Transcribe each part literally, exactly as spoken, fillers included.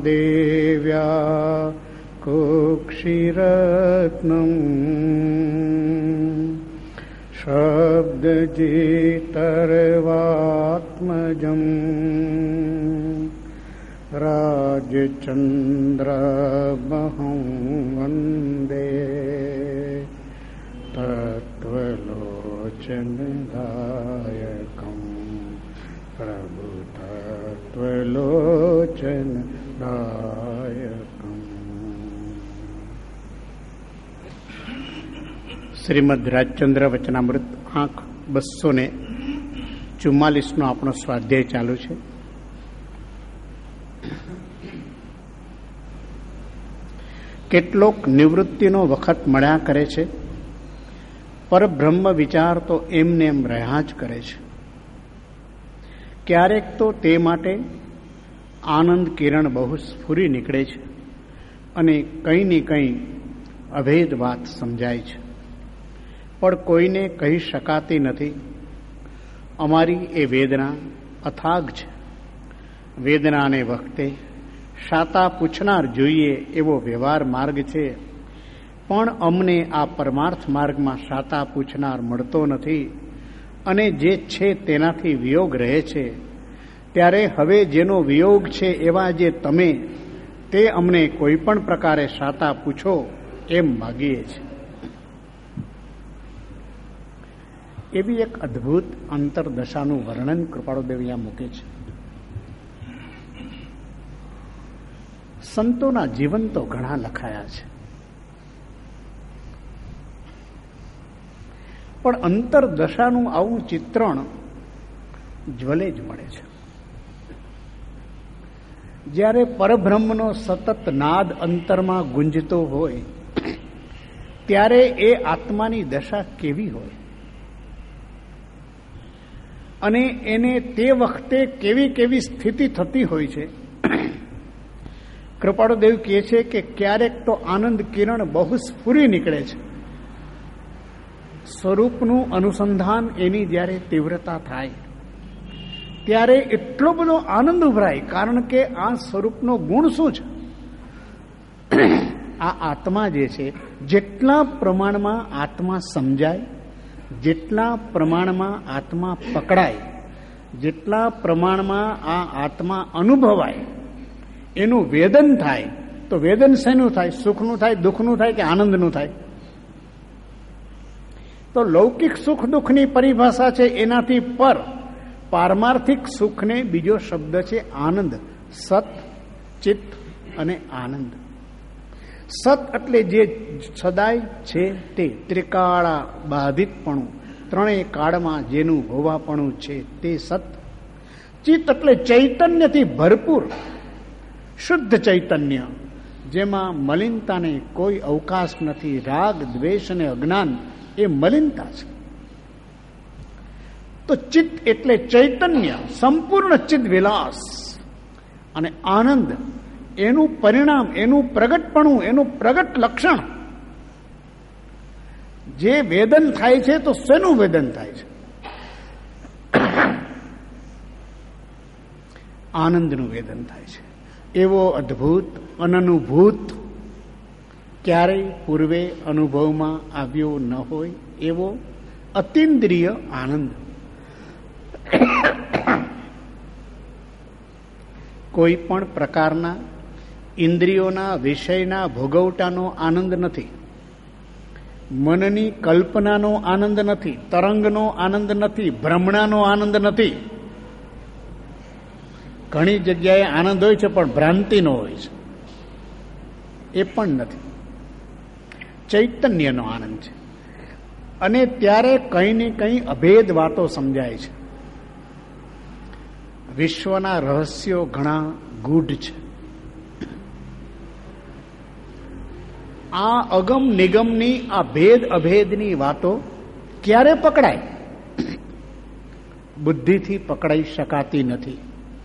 દેવ્યા કુક્ષિરત્નમ શબ્દજિતર્વાત્મજમ રાજચંદ્રમહં વંદે તત્વલોચનદાયકં પ્રભુ તત્વલોચનદાયકં. શ્રીમદ રાજચંદ્ર વચનામૃત આંક બસો ને ચુમ્માલીસ નો આપણો સ્વાધ્યાય ચાલુ છે. કેટલોક નિવૃત્તિનો વખત મળ્યા કરે છે, પરબ્રહ્મ વિચાર તો એમને એમ રહ્યા જ કરે છે. ક્યારેક તો તે માટે આનંદ કિરણ બહુ સ્ફુરી નીકળે છે અને કંઈ ને કંઈ અભેદ વાત સમજાય છે, પણ કોઈને કહી શકાતી નથી. અમારી એ વેદના અથાગ છે. વેદનાને વખતે શાતા પૂછનાર જોઈએ એવો વ્યવહાર માર્ગ છે, પણ અમને આ પરમાર્થ માર્ગમાં શાતા પૂછનાર મળતો નથી અને જે છે તેનાથી વિયોગ રહે છે. ત્યારે હવે જેનો વિયોગ છે એવા જે તમે, તે અમને કોઈ પણ પ્રકારે શાતા પૂછો એમ માગીએ છીએ. એવી એક અદ્ભુત અંતરદશાનું વર્ણન કૃપાળુદેવ અહીંયા મૂકે છે. સંતોના જીવન તો ઘણા લખાયા છે, પણ અંતરદશાનું આવું ચિત્રણ જ્વલે જ મળે છે. જ્યારે પરબ્રહ્મનો સતત નાદ અંતરમાં ગુંજતો હોય ત્યારે એ આત્માની દશા કેવી હોય અને એને તે વખતે કેવી કેવી સ્થિતિ થતી હોય છે. કૃપાળુદેવ કહે છે કે ક્યારેક તો આનંદ કિરણ બહુ સ્ફુરી નીકળે છે. સ્વરૂપનું અનુસંધાન એની જ્યારે તીવ્રતા થાય ત્યારે એટલો બધો આનંદ ઉભરાય, કારણ કે આ સ્વરૂપનો ગુણ શું છે? આ આત્મા જે છે, જેટલા પ્રમાણમાં આત્મા સમજાય, જેટલા પ્રમાણમાં આત્મા પકડાય, જેટલા પ્રમાણમાં આ આત્મા અનુભવાય, એનું વેદન થાય. તો વેદન શેનું થાય? સુખનું થાય, દુઃખનું થાય કે આનંદનું થાય? તો લૌકિક સુખ દુઃખની પરિભાષા છે એનાથી પર પારમાર્થિક સુખને બીજો શબ્દ છે આનંદ. સત, ચિત્ત અને આનંદ. સત એટલે જે સદાય છે તે, ત્રિકાળા બાધિતપણું, ત્રણેય કાળમાં જેનું હોવાપણું છે તે સત. ચિત્ત એટલે ચૈતન્યથી ભરપૂર શુદ્ધ ચૈતન્ય, જેમાં મલિનતાને કોઈ અવકાશ નથી. રાગ, દ્વેષ અને અજ્ઞાન એ મલિનતા છે. તો ચિત્ત એટલે ચૈતન્ય, સંપૂર્ણ ચિત્ત વિલાસ. અને આનંદ એનું પરિણામ, એનું પ્રગટપણું, એનું પ્રગટ લક્ષણ. જે વેદન થાય છે તો શેનું વેદન થાય છે? આનંદનું વેદન થાય છે. એવો અદ્ભુત અનનુભૂત ક્યારેય પૂર્વે અનુભવમાં આવ્યો ન હોય એવો અતિન્દ્રિય આનંદ. કોઈ પણ પ્રકારના ઇન્દ્રિયોના વિષયના ભોગવટાનો આનંદ નથી, મનની કલ્પનાનો આનંદ નથી, તરંગનો આનંદ નથી, ભ્રમણાનો આનંદ નથી. ઘણી જગ્યાએ આનંદ હોય છે પણ ભ્રાંતિનો હોય છે, એ પણ નથી. ચૈતન્યનો આનંદ છે. અને ત્યારે કંઈ ને કંઈ અભેદ વાતો સમજાય છે. વિશ્વના રહસ્યો ઘણા ગૂઢ છે. આ અગમ નિગમની આ ભેદ અભેદની વાતો ક્યારે પકડાય? બુદ્ધિથી પકડાઈ શકાતી નથી.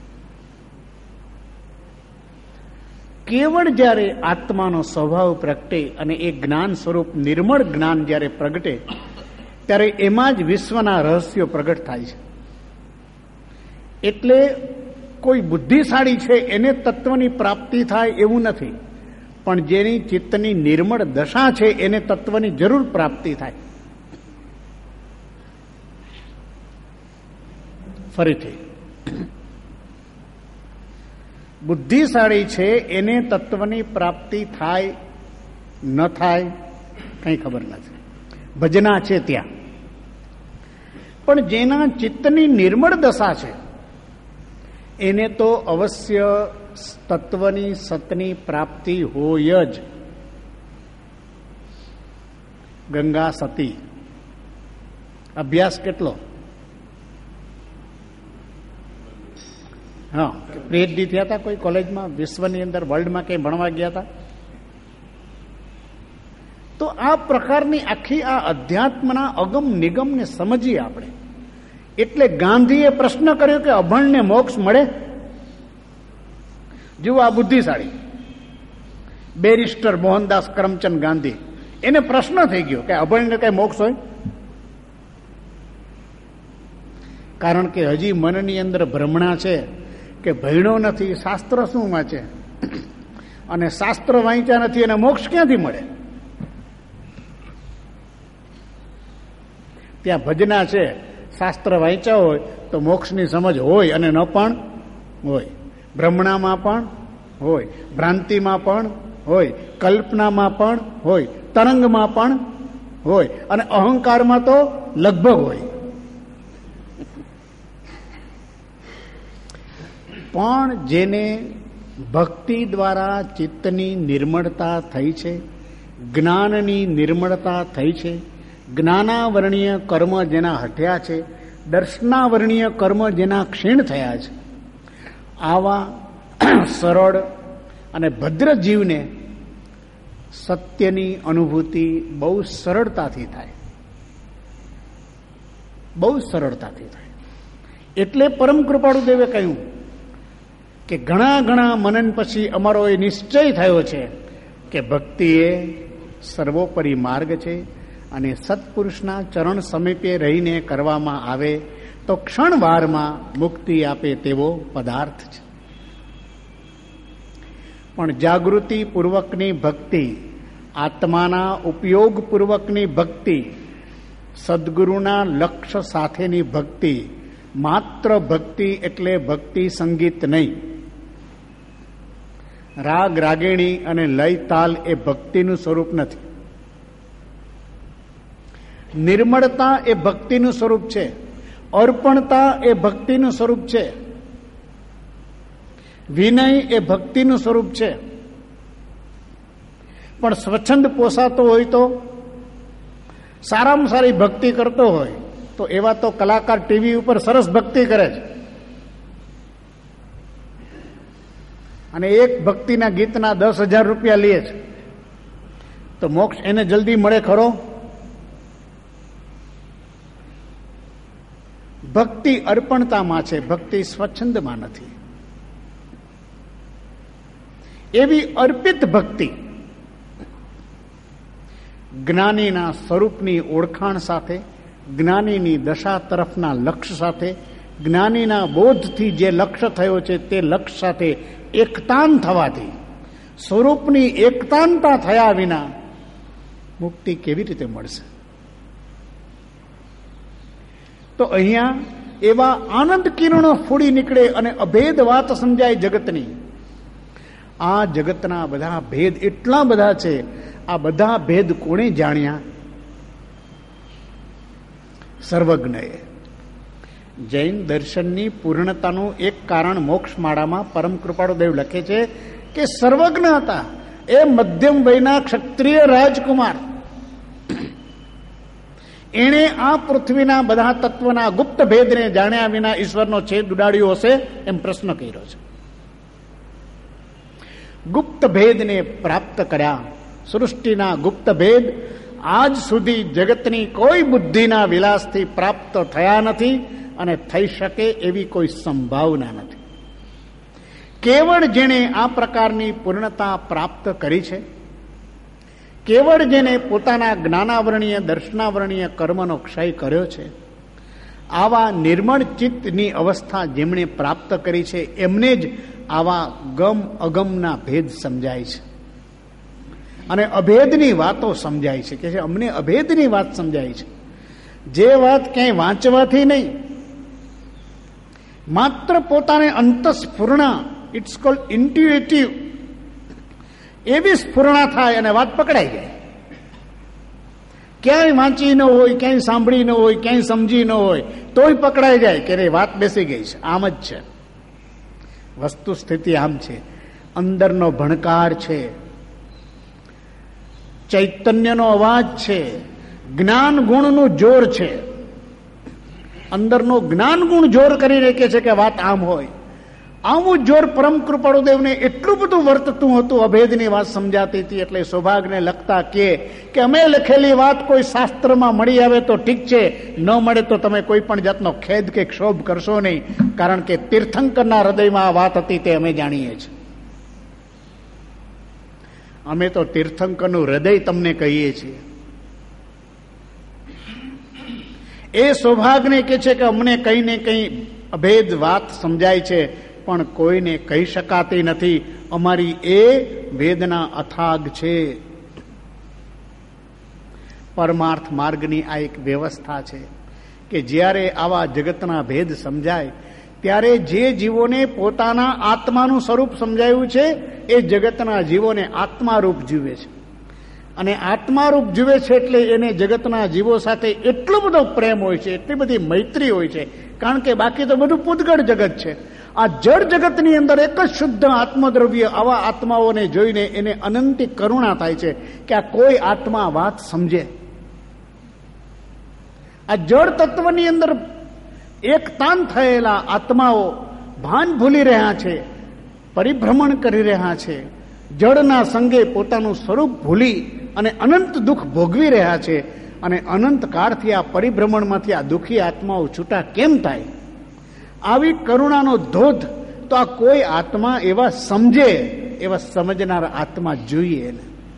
કેવળ જ્યારે આત્માનો સ્વભાવ પ્રગટે અને એ જ્ઞાન સ્વરૂપ નિર્મળ જ્ઞાન જ્યારે પ્રગટે ત્યારે એમાં જ વિશ્વના રહસ્યો પ્રગટ થાય છે. એટલે કોઈ બુદ્ધિશાળી છે એને તત્વની પ્રાપ્તિ થાય એવું નથી, પણ જેની ચિત્તની નિર્મળ દશા છે એને તત્વની જરૂર પ્રાપ્તિ થાય. ફરીથી, બુદ્ધિશાળી છે એને તત્વની પ્રાપ્તિ થાય ન થાય કઈ ખબર નથી, ભજના છે ત્યાં. પણ જેના ચિત્તની નિર્મળ દશા છે એને તો અવશ્ય તત્વની સતની પ્રાપ્તિ હોય જ. ગંગા સતી અભ્યાસ કેટલો? હા, પીએચડી થયા હતા કોઈ કોલેજમાં, વિશ્વની અંદર, વર્લ્ડમાં કંઈ ભણવા ગયા હતા. તો આ પ્રકારની આખી આ અધ્યાત્મના અગમ નિગમને સમજીએ આપણે. એટલે ગાંધીએ પ્રશ્ન કર્યો કે અભણને મોક્ષ મળે? જુઓ, આ બુદ્ધિશાળી બેરિસ્ટર મોહનદાસ કરમચંદ ગાંધી, એને પ્રશ્ન થઈ ગયો કે અભણને કઈ મોક્ષ હોય? કારણ કે હજી મનની અંદર ભ્રમણા છે કે ભણ્યો નથી, શાસ્ત્ર શું વાંચે, અને શાસ્ત્ર વાંચ્યા નથી અને મોક્ષ ક્યાંથી મળે? ત્યાં ભજના છે, શાસ્ત્ર વાંચ્યા હોય તો મોક્ષની સમજ હોય અને ન પણ હોય, ભ્રમણામાં પણ હોય, ભ્રાંતિમાં પણ હોય, કલ્પનામાં પણ હોય, તરંગમાં પણ હોય, અને અહંકારમાં તો લગભગ હોય. પણ જેને ભક્તિ દ્વારા ચિત્તની નિર્મળતા થઈ છે, જ્ઞાનની નિર્મળતા થઈ છે, જ્ઞાનાવરણીય કર્મ જેના હટ્યા છે, દર્શનાવરણીય કર્મ જેના ક્ષીણ થયા છે, આવા સરળ અને ભદ્ર જીવને સત્યની અનુભૂતિ બહુ સરળતાથી થાય, બહુ સરળતાથી થાય. એટલે પરમ કૃપાળુ દેવે કહ્યું કે ઘણા ઘણા મનન પછી અમારો એ નિશ્ચય થયો છે કે ભક્તિ એ સર્વોપરી માર્ગ છે અને સત્પુરુષના ચરણ સમીપે રહીને કરવામાં આવે તો ક્ષણવારમાં મુક્તિ આપે તેવો પદાર્થ છે. પણ જાગૃતિપૂર્વકની ભક્તિ, આત્માના ઉપયોગપૂર્વકની ભક્તિ, સદગુરુના લક્ષ્ય સાથેની ભક્તિ, માત્ર ભક્તિ એટલે ભક્તિ સંગીત નહીં. રાગ રાગિણી અને લય તાલ એ ભક્તિનું સ્વરૂપ નથી. નિર્મળતા એ ભક્તિનું સ્વરૂપ છે, અર્પણતા એ ભક્તિનું સ્વરૂપ છે, વિનય એ ભક્તિનું સ્વરૂપ છે. પણ સ્વચ્છંદ પોસાતો હોય તો, સારામાં સારી ભક્તિ કરતો હોય તો એવા તો કલાકાર ટીવી ઉપર સરસ ભક્તિ કરે છે, અને એક ભક્તિના ગીતના દસ હજાર રૂપિયા લે છે, તો મોક્ષ એને જલ્દી મળે ખરો? ભક્તિ અર્પણતામાં છે, ભક્તિ સ્વચ્છંદમાં નથી. એવી અર્પિત ભક્તિ જ્ઞાનીના સ્વરૂપની ઓળખાણ સાથે, જ્ઞાનીની દશા તરફના લક્ષ્ય સાથે, જ્ઞાનીના બોધથી જે લક્ષ્ય થયો છે તે લક્ષ્ય સાથે એકતાન થવાથી, સ્વરૂપની એકતાનતા થયા વિના મુક્તિ કેવી રીતે મળશે? તો અહીંયા એવા આનંદ કિરણો ફૂડી નીકળે અને અભેદ વાત સમજાય જગતની. આ જગતના બધા ભેદ એટલા બધા છે. આ બધા ભેદ કોણે જાણ્યા? સર્વજ્ઞએ. જૈન દર્શનની પૂર્ણતાનું એક કારણ મોક્ષમાળામાં પરમ કૃપાળુદેવ લખે છે કે સર્વજ્ઞ હતા એ મધ્યમ વયના ક્ષત્રિય રાજકુમાર. એણે આ પૃથ્વીના બધા તત્વના ગુપ્ત ભેદને જાણ્યા વિના ઈશ્વરનો છેદ ઉડાડ્યો હશે એમ પ્રશ્ન કર્યો છે. ગુપ્ત ભેદને પ્રાપ્ત કર્યા. સૃષ્ટિના ગુપ્ત ભેદ આજ સુધી જગતની કોઈ બુદ્ધિના વિલાસથી પ્રાપ્ત થયા નથી અને થઈ શકે એવી કોઈ સંભાવના નથી. કેવળ જેણે આ પ્રકારની પૂર્ણતા પ્રાપ્ત કરી છે, કેવળ જેને પોતાના જ્ઞાનાવરણીય દર્શનાવરણીય કર્મનો ક્ષય કર્યો છે, આવા નિર્મળ ચિત્તની અવસ્થા જેમણે પ્રાપ્ત કરી છે એમને જ આવા ગમ અગમના ભેદ સમજાય છે અને અભેદની વાતો સમજાય છે. કે છે અમને અભેદની વાત સમજાય છે, જે વાત ક્યાંય વાંચવાથી નહીં, માત્ર પોતાને અંતસ્ફુરણા, ઇટ્સ કોલ્ડ ઇન્ટ્યુએટિવ, એવી સ્ફુરણા થાય અને વાત પકડાઈ જાય. ક્યાંય વાંચી ન હોય, ક્યાંય સાંભળી ન હોય, ક્યાંય સમજી ન હોય, તોય પકડાઈ જાય કે વાત બેસી ગઈ છે. આમ જ છે વસ્તુ સ્થિતિ, આમ છે. અંદરનો ભણકાર છે, ચૈતન્યનો અવાજ છે, જ્ઞાન ગુણનું જોર છે. અંદરનો જ્ઞાન ગુણ જોર કરીને કે છે કે વાત આમ હોય. આવું જોર પરમ કૃપાળુદેવને એટલું બધું વર્તતું હતું, અભેદની વાત સમજાતી હતી. એટલે સૌભાગ્યને લખતા કે કે અમે લખેલી વાત કોઈ શાસ્ત્રમાં મળી આવે તો ઠીક છે, ન મળે તો તમે કોઈ પણ જાતનો ખેદ કે ક્ષોભ કરશો નહીં, કારણ કે તીર્થંકરના હૃદયમાં આ વાત હતી તે અમે જાણીએ છીએ. અમે તો તીર્થંકરનું હૃદય તમને કહીએ છીએ. એ સૌભાગ્યને કે છે કે અમને કઈ ને કઈ અભેદ વાત સમજાય છે, પણ કોઈને કહી શકાતી નથી. અમારી એ વેદના અથાગ છે. પરમાર્થ માર્ગની આ એક વ્યવસ્થા છે કે જ્યારે આવા જગતના ભેદ સમજાય ત્યારે જે જીવોને પોતાના આત્માનું સ્વરૂપ સમજાયું છે એ જગતના જીવોને આત્મારૂપ જીવે છે. અને આત્મારૂપ જીવે છે એટલે એને જગતના જીવો સાથે એટલો બધો પ્રેમ હોય છે, એટલી બધી મૈત્રી હોય છે, કારણ કે બાકી તો બધું પૂતગળ જગત છે. આ જળ જગતની અંદર એક જ શુદ્ધ આત્મદ્રવ્ય આવા આત્માઓને જોઈને એને અનંતી કરુણા થાય છે કે આ કોઈ આત્મા વાત સમજે. આ જળ તત્વની અંદર એક તાન થયેલા આત્માઓ ભાન ભૂલી રહ્યા છે, પરિભ્રમણ કરી રહ્યા છે, જળના સંગે પોતાનું સ્વરૂપ ભૂલી અને અનંત દુઃખ ભોગવી રહ્યા છે. અને અનંત કાળથી આ પરિભ્રમણમાંથી આ દુઃખી આત્માઓ છૂટા કેમ થાય? આવી કરુણાનો ધોધ તો આ કોઈ આત્મા એવા સમજે, એવા સમજનાર આત્મા જોઈએ.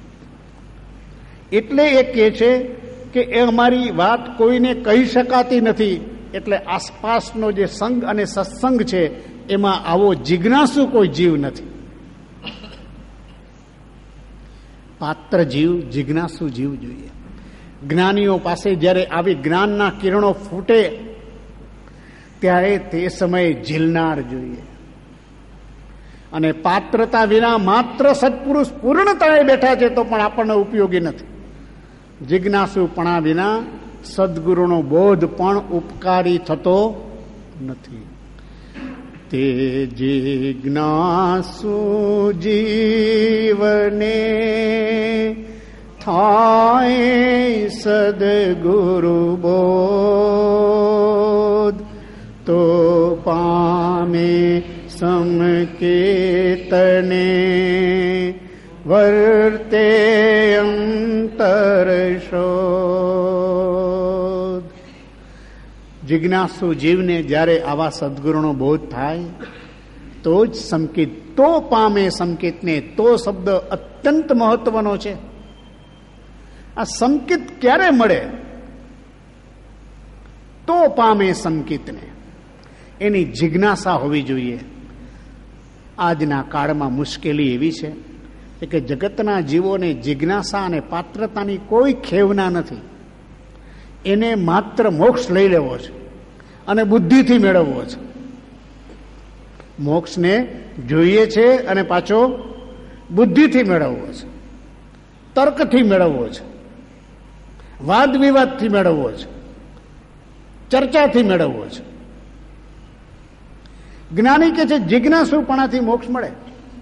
એટલે એ કહે છે કે એ અમારી વાત કોઈને કહી શકાતી નથી. એટલે આસપાસનો જે સંગ અને સત્સંગ છે એમાં આવો જિજ્ઞાસુ કોઈ જીવ નથી. પાત્ર જીવ, જિજ્ઞાસુ જીવ જોઈએ. જ્ઞાનીઓ પાસે જ્યારે આવી જ્ઞાનના કિરણો ફૂટે ત્યારે તે સમયે ઝીલનાર જોઈએ. અને પાત્રતા વિના માત્ર સત્પુરુષ પૂર્ણતાએ બેઠા છે તો પણ આપણને ઉપયોગી નથી. જિજ્ઞાસુપણા વિના સદગુરુનો બોધ પણ ઉપકારી થતો નથી. તે જિજ્ઞાસુ જીવને થાય સદગુરુ બોધ, તો પામે સમકેતને વર્તે અંતર શોધ. જિજ્ઞાસુ જીવને જ્યારે આવા સદગુરુનો બોધ થાય તો જ સંકેત, તો પામે સંકેતને. તો શબ્દ અત્યંત મહત્વનો છે. આ સંકેત ક્યારે મળે? તો પામે સંકેતને. એની જિજ્ઞાસા હોવી જોઈએ. આજના કાળમાં મુશ્કેલી એવી છે કે જગતના જીવોને જિજ્ઞાસા અને પાત્રતાની કોઈ ખેવના નથી. એને માત્ર મોક્ષ લઈ લેવો છે અને બુદ્ધિથી મેળવવો છે. મોક્ષને જોઈએ છે અને પાછો બુદ્ધિથી મેળવવો છે, તર્કથી મેળવવો છે, વાદ વિવાદથી મેળવવો છે, ચર્ચાથી મેળવવો છે. જ્ઞાની કે છે જિજ્ઞાસુપણાથી મોક્ષ મળે.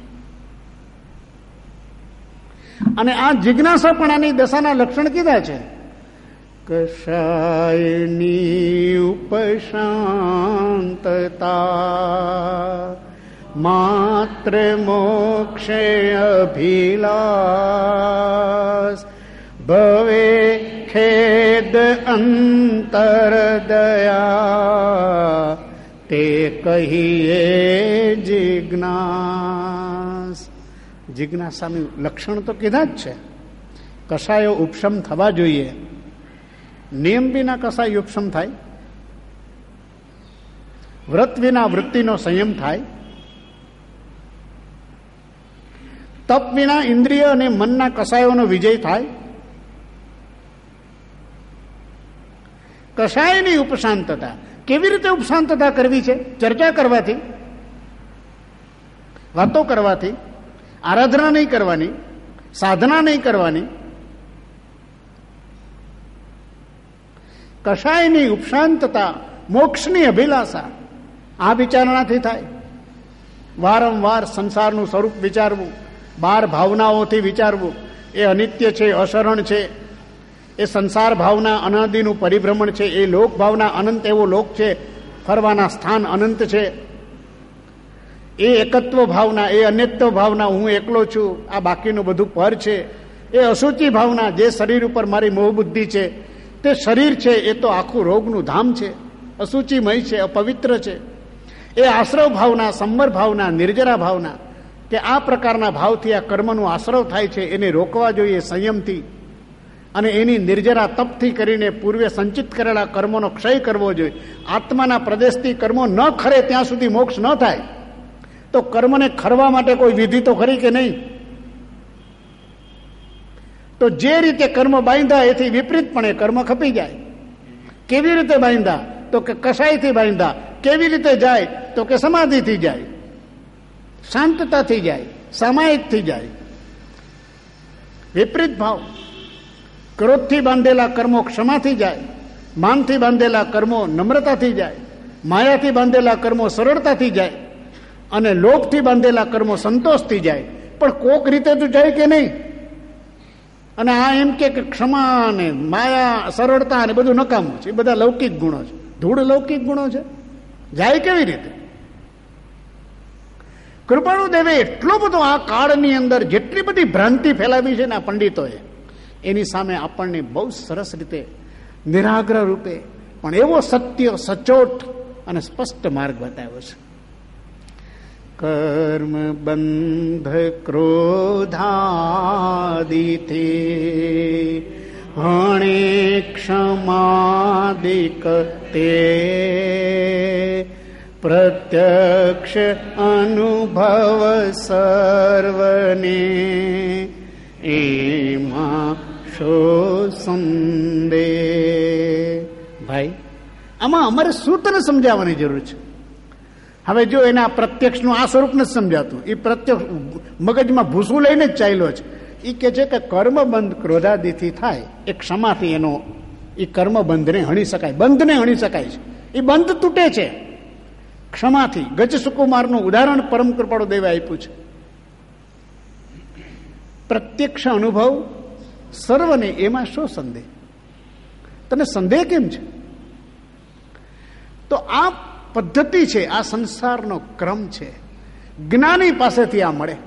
અને આ જિજ્ઞાસાપણાની દશાના લક્ષણ કીધા છે. કશાયની ઉપશાંતતા માત્ર મોક્ષે અભિલાષ, ભવે ખેદ અંતર દયા, તે કહીએ જિજ્ઞાસ. જિજ્ઞાસાનું લક્ષણ તો કીધા જ છે. કશાયો ઉપશમ થવા જોઈએ. નિયમ વિના કશાય ઉપશમ થાય? વ્રત વિના વૃત્તિનો સંયમ થાય? તપ વિના ઇન્દ્રિય અને મનના કસાયોનો વિજય થાય? કસાયની ઉપશાંતતા કેવી રીતે ઉપશાંતતા કરવી છે? ચર્ચા કરવાથી, વાતો કરવાથી, આરાધના નહીં કરવાની, સાધના નહીં કરવાની. કસાયની ઉપશાંતતા, મોક્ષની અભિલાષા આ વિચારણાથી થાય. વારંવાર સંસારનું સ્વરૂપ વિચારવું, બાર ભાવનાઓથી વિચારવું. એ અનિત્ય છે, અશરણ છે, એ સંસાર ભાવના અનાદિનું પરિભ્રમણ છે, એ લોક ભાવના અનંત એવો લોક છે, ફરવાના સ્થાન અનંત છે. એ એકત્વ ભાવના, એ અન્યત્વ ભાવના, હું એકલો છું, આ બાકીનું બધું પર છે. એ અસુચિ ભાવના, જે શરીર ઉપર મારી મોહબુદ્ધિ છે, તે શરીર છે એ તો આખું રોગનું ધામ છે, અસુચિમય છે, અપવિત્ર છે. એ આશ્રવ ભાવના, સંવર ભાવના, નિર્જરા ભાવના, કે આ પ્રકારના ભાવથી આ કર્મનું આશ્રવ થાય છે, એને રોકવા જોઈએ સંયમથી. અને એની નિર્જરા તપથી કરીને પૂર્વે સંચિત કરેલા કર્મોનો ક્ષય કરવો જોઈએ. આત્માના પ્રદેશથી કર્મો ન ખરે ત્યાં સુધી મોક્ષ ન થાય. તો કર્મને ખરવા માટે કોઈ વિધિ તો ખરી કે નહીં? તો જે રીતે કર્મ બાંધ્યા એથી વિપરીતપણે કર્મ ખપી જાય. કેવી રીતે બાંધ્યા? તો કે કસાયથી બાંધ્યા. કેવી રીતે જાય? તો કે સમાધિથી જાય, શાંતતાથી જાય, સામાયિકથી જાય. વિપરીત ભાવ. ક્રોધથી બાંધેલા કર્મો ક્ષમાથી જાય, માનથી બાંધેલા કર્મો નમ્રતાથી જાય, માયાથી બાંધેલા કર્મો સરળતાથી જાય, અને લોભથી બાંધેલા કર્મો સંતોષથી જાય. પણ કોક રીતે તો જાય કે નહીં? અને આ એમ કે ક્ષમા ને માયા, સરળતા ને બધું નકામું છે, એ બધા લૌકિક ગુણો છે, ધૂળ લૌકિક ગુણો છે. જાય કેવી રીતે? કૃપાળુ દેવે એટલો બધો આ કાળની અંદર જેટલી બધી ભ્રાંતિ ફેલાવી છે ને આ પંડિતોએ, એની સામે આપણને બહુ સરસ રીતે નિરાગ્રહ રૂપે પણ એવો સત્ય, સચોટ અને સ્પષ્ટ માર્ગ બતાવ્યો છે. કર્મ બંધ ક્રોધાદિથી હણે ક્ષમાદિક તે પ્રત્યક્ષ અનુભવ સર્વને એમાં શો સંદેહ. ભાઈ, આમાં અમારે શું તને સમજાવવાની જરૂર છે? હવે જો એના પ્રત્યક્ષનું આ સ્વરૂપ નથી સમજાતું, એ પ્રત્યક્ષ મગજમાં ભૂસું લઈને જ ચાલ્યો છે. એ કે છે કે કર્મબંધ ક્રોધાદિથી થાય, એ ક્ષમાથી એનો એ કર્મબંધને હણી શકાય, બંધને હણી શકાય છે. એ બંધ તૂટે છે ક્ષમાથી. ગજ સુકુમારનું ઉદાહરણ પરમ કૃપાળુ દેવે આપ્યું છે. પ્રત્યક્ષ અનુભવ સર્વને એમાં શો સંદેહ? તને સંદેહ કેમ છે? તો આ પદ્ધતિ છે, આ સંસારનો ક્રમ છે, જ્ઞાની પાસેથી આ મળે.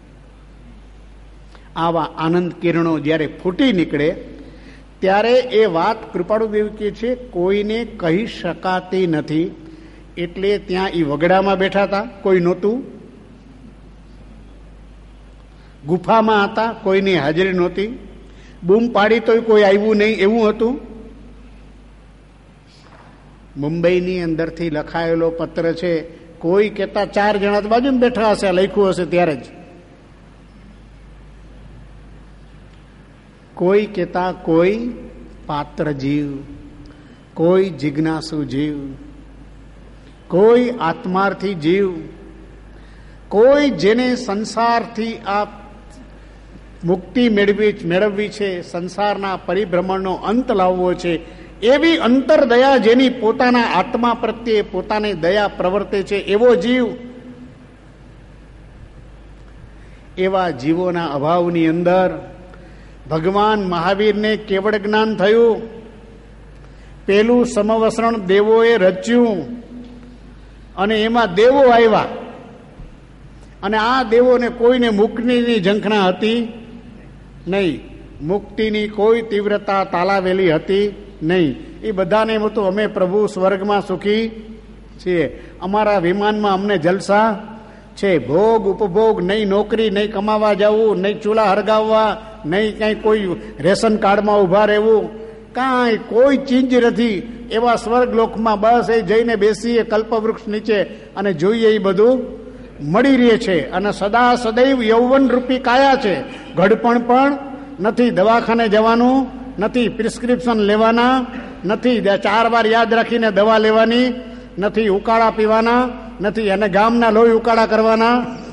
આવા આનંદ કિરણો જ્યારે ફૂટી નીકળે ત્યારે એ વાત કૃપાળુ દેવ કહે છે કોઈને કહી શકાતી નથી. એટલે ત્યાં એ વગડામાં બેઠા હતા, કોઈ નહોતું. ગુફામાં હતા, કોઈની હાજરી નહોતી. બૂમ પાડી તોય કોઈ આવ્યું નહીં, એવું હતું. મુંબઈની અંદરથી લખાયેલો પત્ર છે. કોઈ કહેતા ચાર જણા તો બાજુમાં બેઠા હશે, લખ્યું હશે ત્યારે જ. કોઈ કહેતા કોઈ પાત્ર જીવ, કોઈ જિજ્ઞાસુ જીવ, કોઈ આત્માર્થી જીવ, કોઈ જેને સંસારથી આ મુક્તિ મેળવી મેળવવી છે, સંસારના પરિભ્રમણનો અંત લાવવો છે, એવી અંતરદયા જેની પોતાના આત્મા પ્રત્યે પોતાની દયા પ્રવર્તે છે, એવો જીવ. એવા જીવોના અભાવની અંદર ભગવાન મહાવીરને કેવળ જ્ઞાન થયું. પેલું સમવસરણ દેવોએ રચ્યું અને એમાં દેવો આવ્યા. અને આ દેવોને કોઈને મુક્તિની ઝંખના હતી નહીં, મુક્તિની કોઈ તીવ્રતા તાલાવેલી હતી નહીં. એ બધાને એમ હતું અમે પ્રભુ સ્વર્ગમાં સુખી છીએ, અમારા વિમાનમાં અમને જલસા છે, ભોગ ઉપભોગ નહીં, નોકરી નહીં, કમાવા જવું નહીં, ચૂલા હરગાવવા નહીં, કાંઈ કોઈ રેશન કાર્ડમાં ઊભા રહેવું, કાંઈ કોઈ ચીજ નથી. એવા સ્વર્ગલોકમાં બસ એ જઈને બેસીએ કલ્પવૃક્ષ નીચે અને જોઈએ એ બધું મળી રહે છે. અને સદા સદૈવ યૌવન રૂપી કાયા છે. ઘડપણ પણ નથી, દવાખાને જવાનું નથી, પ્રિસ્ક્રિપ્શન લેવાના નથી, ચાર વાર યાદ રાખીને દવા લેવાની નથી, ઉકાળા પીવાના નથી, અને ગામના લોહી ઉકાળા કરવાના.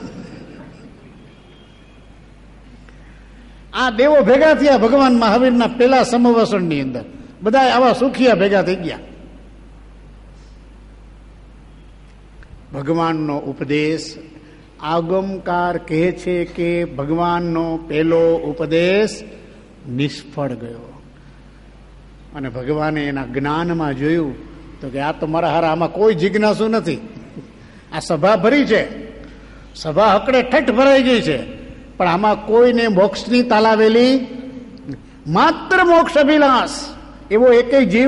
આ દેવો ભેગા થયા ભગવાન મહાવીરના પેલા સમવસનની અંદર, બધા આવા સુખિયા ભેગા થઈ ગયા. ભગવાનનો ઉપદેશ, આગમકાર કહે છે કે ભગવાનનો પેલો ઉપદેશ નિષ્ફળ ગયો. અને ભગવાને એના જ્ઞાનમાં જોયું તો કે આ તો મારા હારા, આમાં કોઈ જિજ્ઞાસુ નથી. આ સભા ભરી છે, સભા હકડે ઠઠ ભરાઈ ગઈ છે, પણ આમાં કોઈને મોક્ષની તાલાવેલી, માત્ર મોક્ષ અભિલાષ એવો એકેય જીવ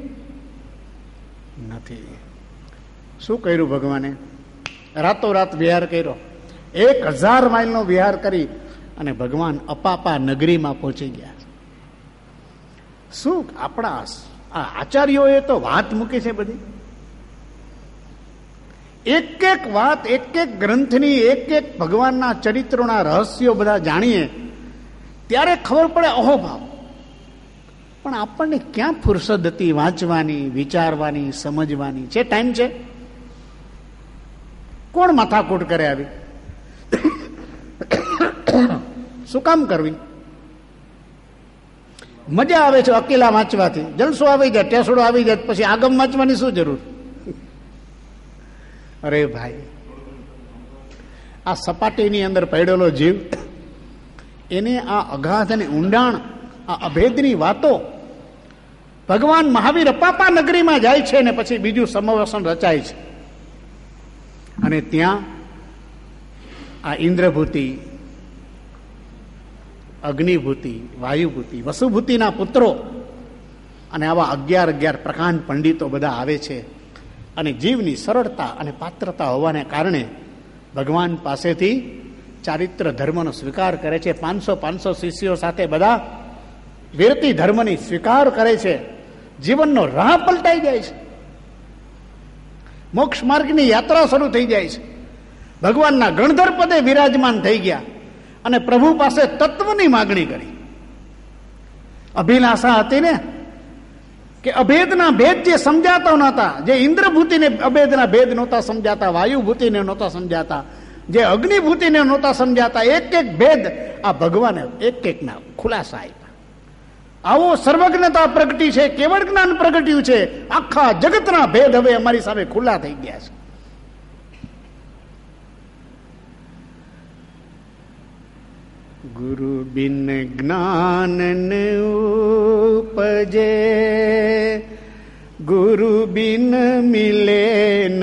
નથી. શું કર્યું ભગવાને? રાતોરાત વિહાર કર્યો. એક હજાર માઇલનો વિહાર કરી અને ભગવાન અપાપા નગરીમાં પહોંચી ગયા. શું આપણા આ આચાર્યોએ તો વાત મૂકી છે બધી. એક એક વાત, એક એક ગ્રંથની, એક એક ભગવાનના ચરિત્રોના રહસ્યો બધા જાણીએ ત્યારે ખબર પડે અહોભાવ. પણ આપણને ક્યાં ફુરસદ હતી વાંચવાની, વિચારવાની, સમજવાની? છે ટાઈમ છે? કોણ માથાકૂટ કરે આવી? શું કામ કરવી? મજા આવે છે અકેલા વાંચવાથી, જલસો આવી જાય, ટેસડો આવી જાય, પછી આગમ વાંચવાની શું જરૂર? અરે ભાઈ, આ સપાટીની અંદર પડેલો જીવ, એને આ અગાધ અને ઊંડાણ, આ અભેદની વાતો, ભગવાન મહાવીર અપાપા નગરીમાં જાય છે ને પછી બીજું સમવસન રચાય છે. અને ત્યાં આ ઇન્દ્રભૂતિ, અગ્નિભૂતિ, વાયુભૂતિ, વસુભૂતિના પુત્રો અને આવા અગિયાર અગિયાર પ્રકાંડ પંડિતો બધા આવે છે. અને જીવની સરળતા અને પાત્રતા હોવાને કારણે ભગવાન પાસેથી ચારિત્ર ધર્મનો સ્વીકાર કરે છે. પાંચસો પાંચસો શિષ્યો સાથે બધા વિરતી ધર્મની સ્વીકાર કરે છે. જીવનનો રાહ પલટાઈ જાય છે. મોક્ષ માર્ગની યાત્રા શરૂ થઈ જાય છે. ભગવાનના ગણધર પદે વિરાજમાન થઈ ગયા અને પ્રભુ પાસે તત્વની માગણી કરી. અભિલાષા હતી ને કે અભેદના ભેદ જે સમજાતા નહોતા, જે ઇન્દ્રભૂતિને અભેદના ભેદ નહોતા સમજાતા, વાયુભૂતિને નહોતા સમજાતા, જે અગ્નિભૂતિને નહોતા સમજાતા, એક એક ભેદ આ ભગવાને એક એકના ખુલાસા આપ્યા. આવો સર્વજ્ઞતા પ્રગટી છે, કેવળ જ્ઞાન પ્રગટ્યું છે. આખા જગતના ભેદ હવે અમારી સામે ખુલ્લા થઈ ગયા છે. ગુરુ બિન જ્ઞાન ન ઉપજે, ગુરુ બિન મિલે ન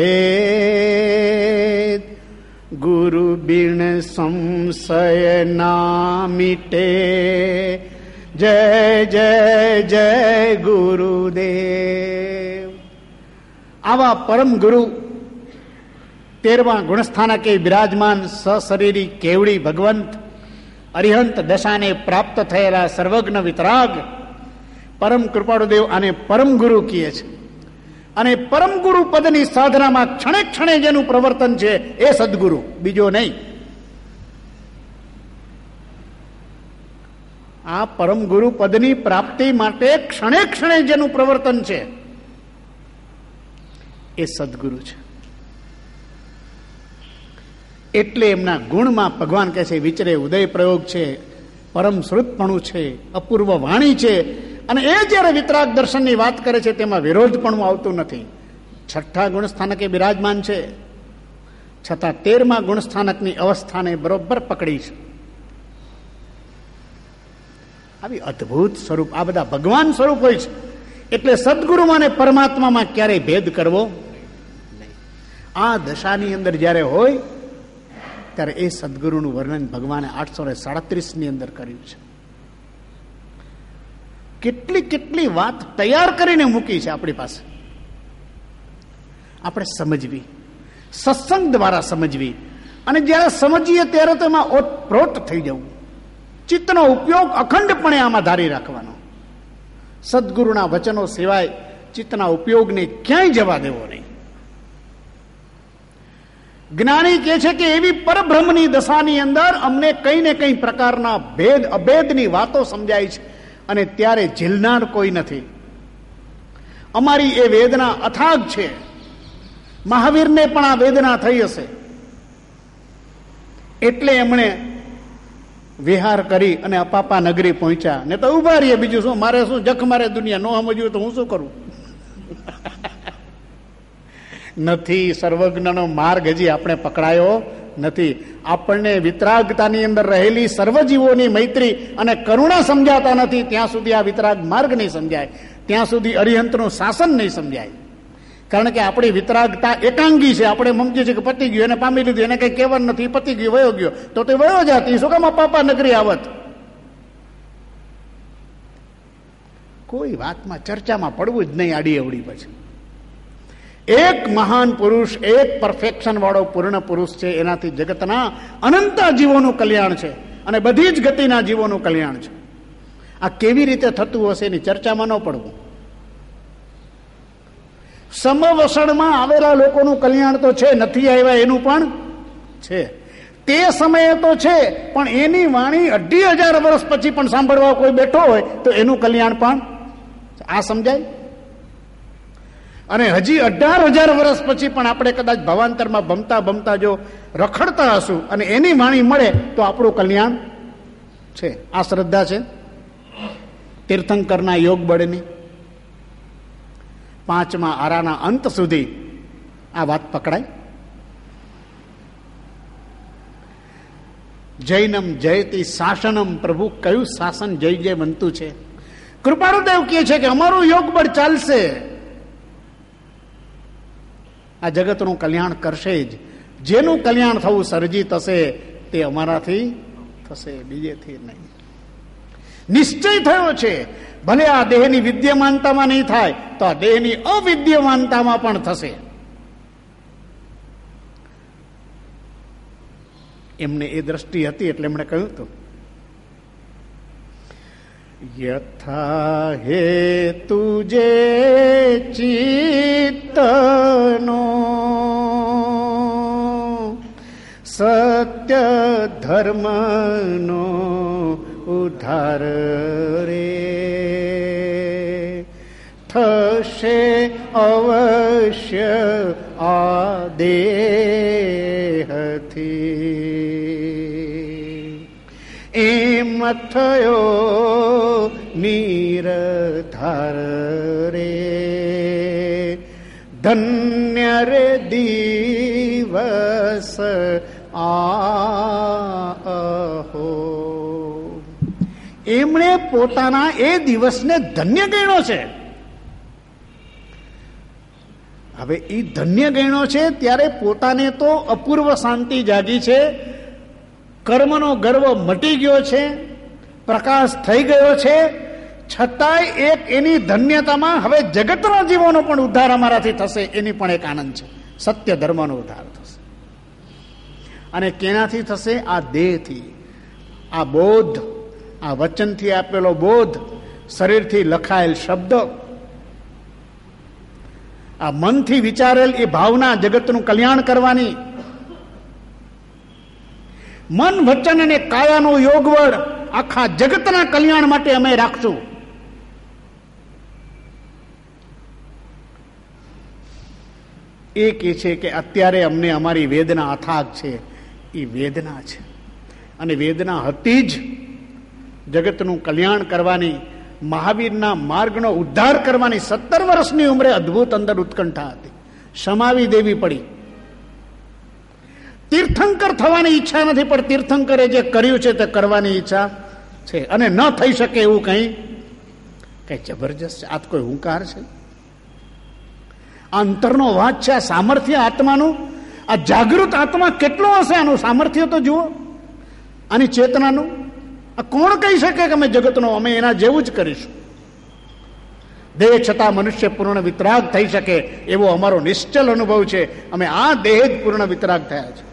ભેદ, ગુરુ બિન સંશય ના મિટે. જય જય જય ગુરુદેવ. આવા પરમ ગુરુ તેરમા ગુણસ્થાનકે બિરાજમાન સશરીરી કેવડી ભગવંત, અરિહંત દશાને પ્રાપ્ત થયેલા સર્વજ્ઞ વિતરાગ પરમ કૃપાળુદેવ આને પરમ ગુરુ કહે છે. અને પરમ ગુરુ પદની સાધનામાં ક્ષણે ક્ષણે જેનું પ્રવર્તન છે એ સદગુરુ, બીજો નહીં. આ પરમ ગુરુ પદની પ્રાપ્તિ માટે ક્ષણે ક્ષણે જેનું પ્રવર્તન છે એ સદગુરુ છે. એટલે એમના ગુણમાં ભગવાન કહે છે વિચરે ઉદય પ્રયોગ છે, પરમ શ્રુતપણું છે, અપૂર્વ વાણી છે. અને એ જયારે વિતરાગ દર્શનની વાત કરે છે તેમાં વિરોધપણું આવતું નથી. છઠ્ઠા ગુણસ્થાનકે બિરાજમાન છે છતાં તેરમા ગુણસ્થાનકની અવસ્થાને બરોબર પકડી છે. આવી અદભુત સ્વરૂપ, આ બધા ભગવાન સ્વરૂપ હોય છે. એટલે સદગુરુમાં અને પરમાત્મામાં ક્યારેય ભેદ કરવો નહીં. આ દશાની અંદર જયારે હોય ત્યારે એ સદગુરુનું વર્ણન ભગવાને આઠસો ને સાડત્રીસ ની અંદર કર્યું છે. કેટલી કેટલી વાત તૈયાર કરીને મૂકી છે આપણી પાસે, આપણે સમજવી, સત્સંગ દ્વારા સમજવી. અને જયારે સમજીએ ત્યારે તો એમાં ઓતપ્રોત થઈ જવું. ચિત્તનો ઉપયોગ અખંડપણે આમાં ધારી રાખવાનો. સદગુરુના વચનો સિવાય ચિત્તના ઉપયોગને ક્યાંય જવા દેવો નહીં. જ્ઞાની કહે છે કે એવી પરબ્રહ્મની દશાની અંદર અમને કઈ ને કઈ પ્રકારના ભેદ અભેદની વાતો સમજાય છે અને ત્યારે ઝીલનાર કોઈ નથી. અમારી એ વેદના અથાગ છે. મહાવીરને પણ આ વેદના થઈ હશે એટલે એમણે વિહાર કરી અને અપાપા નગરી પહોંચ્યા. ને તો ઉભા રહીએ, બીજું શું, મારે શું જખ મારે દુનિયા નો સમજ્યું તો હું શું કરું. નથી, સર્વજ્ઞનો માર્ગ હજી આપણે પકડાયો નથી. આપણને વિતરાગતાની અંદર રહેલી સર્વજીવોની મૈત્રી અને કરુણા સમજાતા નથી. ત્યાં સુધી આ વિતરાગ માર્ગ નહીં સમજાય, ત્યાં સુધી અરિહંતનું શાસન નહીં સમજાય. કારણ કે આપણી વિતરાગતા એકાંગી છે. આપણે સમજીએ છીએ કે પતી ગયું, એને પામી લીધું, એને કઈ કહેવાનું નથી, પતી ગયું, વયો ગયો, તો તે વયો જાતી, શું કામ પાપા નગરી આવત. કોઈ વાતમાં ચર્ચામાં પડવું જ નહીં આડી અવડી. પછી એક મહાન પુરુષ, એક પરફેક્શન વાળો પૂર્ણ પુરુષ છે, એનાથી જગતના અનંત જીવોનું કલ્યાણ છે અને બધી જ ગતિના જીવોનું કલ્યાણ છે. આ કેવી રીતે થતું હશે એની ચર્ચામાં ન પડવું. સમવસણમાં આવેલા લોકોનું કલ્યાણ તો છે, નથી આવ્યા એનું પણ છે. તે સમયે તો છે, પણ એની વાણી અઢી હજાર વર્ષ પછી પણ સાંભળવા કોઈ બેઠો હોય તો એનું કલ્યાણ પણ આ સમજાય. અને હજી અઢાર હજાર વર્ષ પછી પણ આપણે કદાચ ભવાંતરમાં ભમતા ભમતા જો રખડતા હશું અને એની વાણી મળે તો આપણું કલ્યાણ છે. આ શ્રદ્ધા છે તીર્થંકરના યોગ બળની. પાંચમા આરાના અંત સુધી આ વાત પકડાય. જૈનમ જયતી શાસનમ, પ્રભુ કયું શાસન જય જય બનતું છે. કૃપાળુદેવ કહે છે કે અમારું યોગ બળ ચાલશે, આ જગતનું કલ્યાણ કરશે જ. જેનું કલ્યાણ થવું સર્જી થશે તે અમારાથી થશે, બીજેથી નહીં. નિશ્ચય થયો છે. ભલે આ દેહની વિદ્યમાનતામાં નહીં થાય તો આ દેહની અવિદ્યમાનતામાં પણ થશે. એમને એ દ્રષ્ટિ હતી એટલે એમણે કહ્યું હતું, યથા હેતુ જે ચિત્તનો સત્ય ધર્મનો ઉદ્ધાર રે થશે અવશ્ય આ દેહથી. એમ થયો નિરધાર રે ધન્ય રે દિવસ આહો. એમણે પોતાના એ દિવસને ધન્ય ગણ્યો છે. હવે એ ધન્ય ગણ્યો છે ત્યારે પોતાને તો અપૂર્વ શાંતિ જાગી છે, કર્મનો ગર્વ મટી ગયો છે, પ્રકાશ થઈ ગયો છે. છતાંય એક એની ધન્યતામાં હવે જગતના જીવોનો પણ ઉદ્ધાર અમારાથી થશે એની પણ એક આનંદ છે. સત્ય ધર્મનો ઉદ્ધાર થશે. અને કેનાથી થશે? આ દેહથી, આ બોધ, આ વચનથી આપેલો બોધ, શરીરથી લખાયેલ શબ્દ, આ મનથી વિચારેલ એ ભાવના જગતનું કલ્યાણ કરવાની. મન, વચન અને કાયાનું યોગબળ આખા જગતના કલ્યાણ માટે અમે રાખશું. એ કહે છે કે અત્યારે અમને અમારી વેદના અથાગ છે, એ વેદના છે. અને વેદના હતી જ જગતનું કલ્યાણ કરવાની, મહાવીરના માર્ગનો ઉદ્ધાર કરવાની. સત્તર વર્ષની ઉંમરે અદભુત અંદર ઉત્કંઠા હતી, સમાવી દેવી પડી. તીર્થંકર થવાની ઈચ્છા નથી, પણ તીર્થંકરે જે કર્યું છે તે કરવાની ઈચ્છા છે. અને ન થઈ શકે એવું કઈ કઈ જબરજસ્ત છે. આ કોઈ હુંકાર છે? આ અંતરનો વાત છે, આ સામર્થ્ય આત્માનું. આ જાગૃત આત્મા કેટલો હશે? આનું સામર્થ્ય તો જુઓ, આની ચેતનાનું. આ કોણ કહી શકે કે અમે જગતનો, અમે એના જેવું જ કરીશું? દેહ છતાં મનુષ્ય પૂર્ણ વિતરાગ થઈ શકે એવો અમારો નિશ્ચલ અનુભવ છે. અમે આ દેહ જ પૂર્ણ વિતરાગ થયા છે.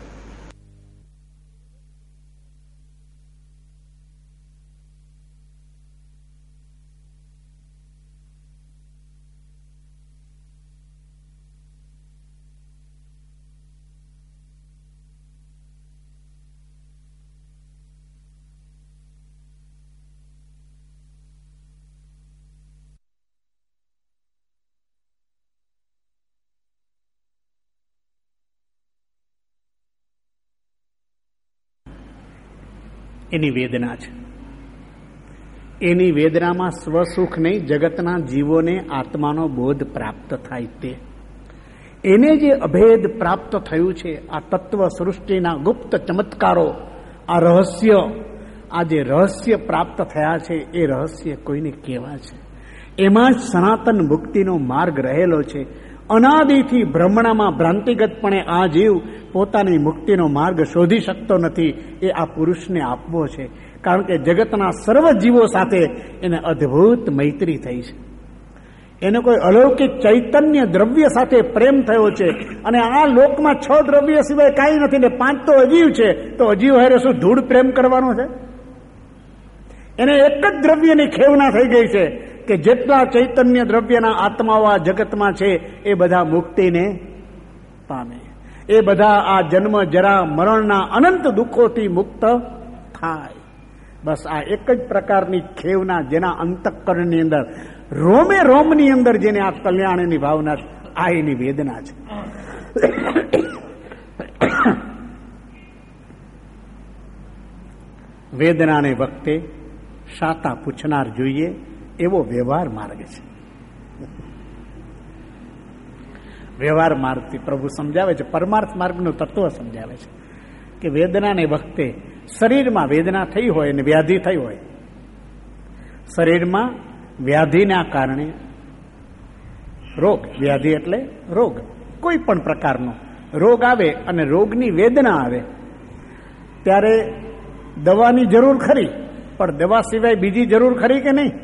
એની વેદના છે. એની વેદનામાં સ્વસુખ નહીં, જગતના જીવોને આત્માનો બોધ પ્રાપ્ત થાય તે. એને જે અભેદ પ્રાપ્ત થયું છે, આ તત્વ સૃષ્ટિના ગુપ્ત ચમત્કારો, આ રહસ્ય, આ જે રહસ્ય પ્રાપ્ત થયા છે એ રહસ્ય કોઈને કેવા છે? એમાં જ સનાતન મુક્તિનો માર્ગ રહેલો છે. અનાદિથી ભ્રમણામાં ભ્રાંતિગતપણે આ જીવ પોતાની મુક્તિનો માર્ગ શોધી શકતો નથી. એ આ પુરુષને આપવો છે, કારણ કે જગતના સર્વ જીવો સાથે એને અદ્ભુત મૈત્રી થઈ છે. એને કોઈ અલૌકિક ચૈતન્ય દ્રવ્ય સાથે પ્રેમ થયો છે. અને આ લોકમાં છ દ્રવ્ય સિવાય કાંઈ નથી ને પાંચ તો અજીવ છે. તો અજીવ હારે શું ધૂળ પ્રેમ કરવાનો છે? એને એક જ દ્રવ્યની ખેવના થઈ ગઈ છે કે જેટલા ચૈતન્ય દ્રવ્યના આત્માઓ આ જગતમાં છે એ બધા મુક્તિને પામે, એ બધા આ જન્મ જરા મરણના અનંત દુઃખોથી મુક્ત થાય. બસ આ એક જ પ્રકારની ખેવના, જેના અંતઃકરણની અંદર રોમે રોમની અંદર જેને આ કલ્યાણની ભાવના, આ એની વેદના છે. વેદનાને વખતે શાતા પૂછનાર જોઈએ એવો વ્યવહાર માર્ગ છે. વ્યવહાર માર્ગથી પ્રભુ સમજાવે છે, પરમાર્થ માર્ગનું તત્વ સમજાવે છે કે વેદનાને વખતે શરીરમાં વેદના થઈ હોય અને વ્યાધિ થઈ હોય, શરીરમાં વ્યાધિના કારણે રોગ, વ્યાધિ એટલે રોગ, કોઈ પણ પ્રકારનો રોગ આવે અને રોગની વેદના આવે ત્યારે દવાની જરૂર ખરી, પણ દવા સિવાય બીજી જરૂર ખરી કે નહીં?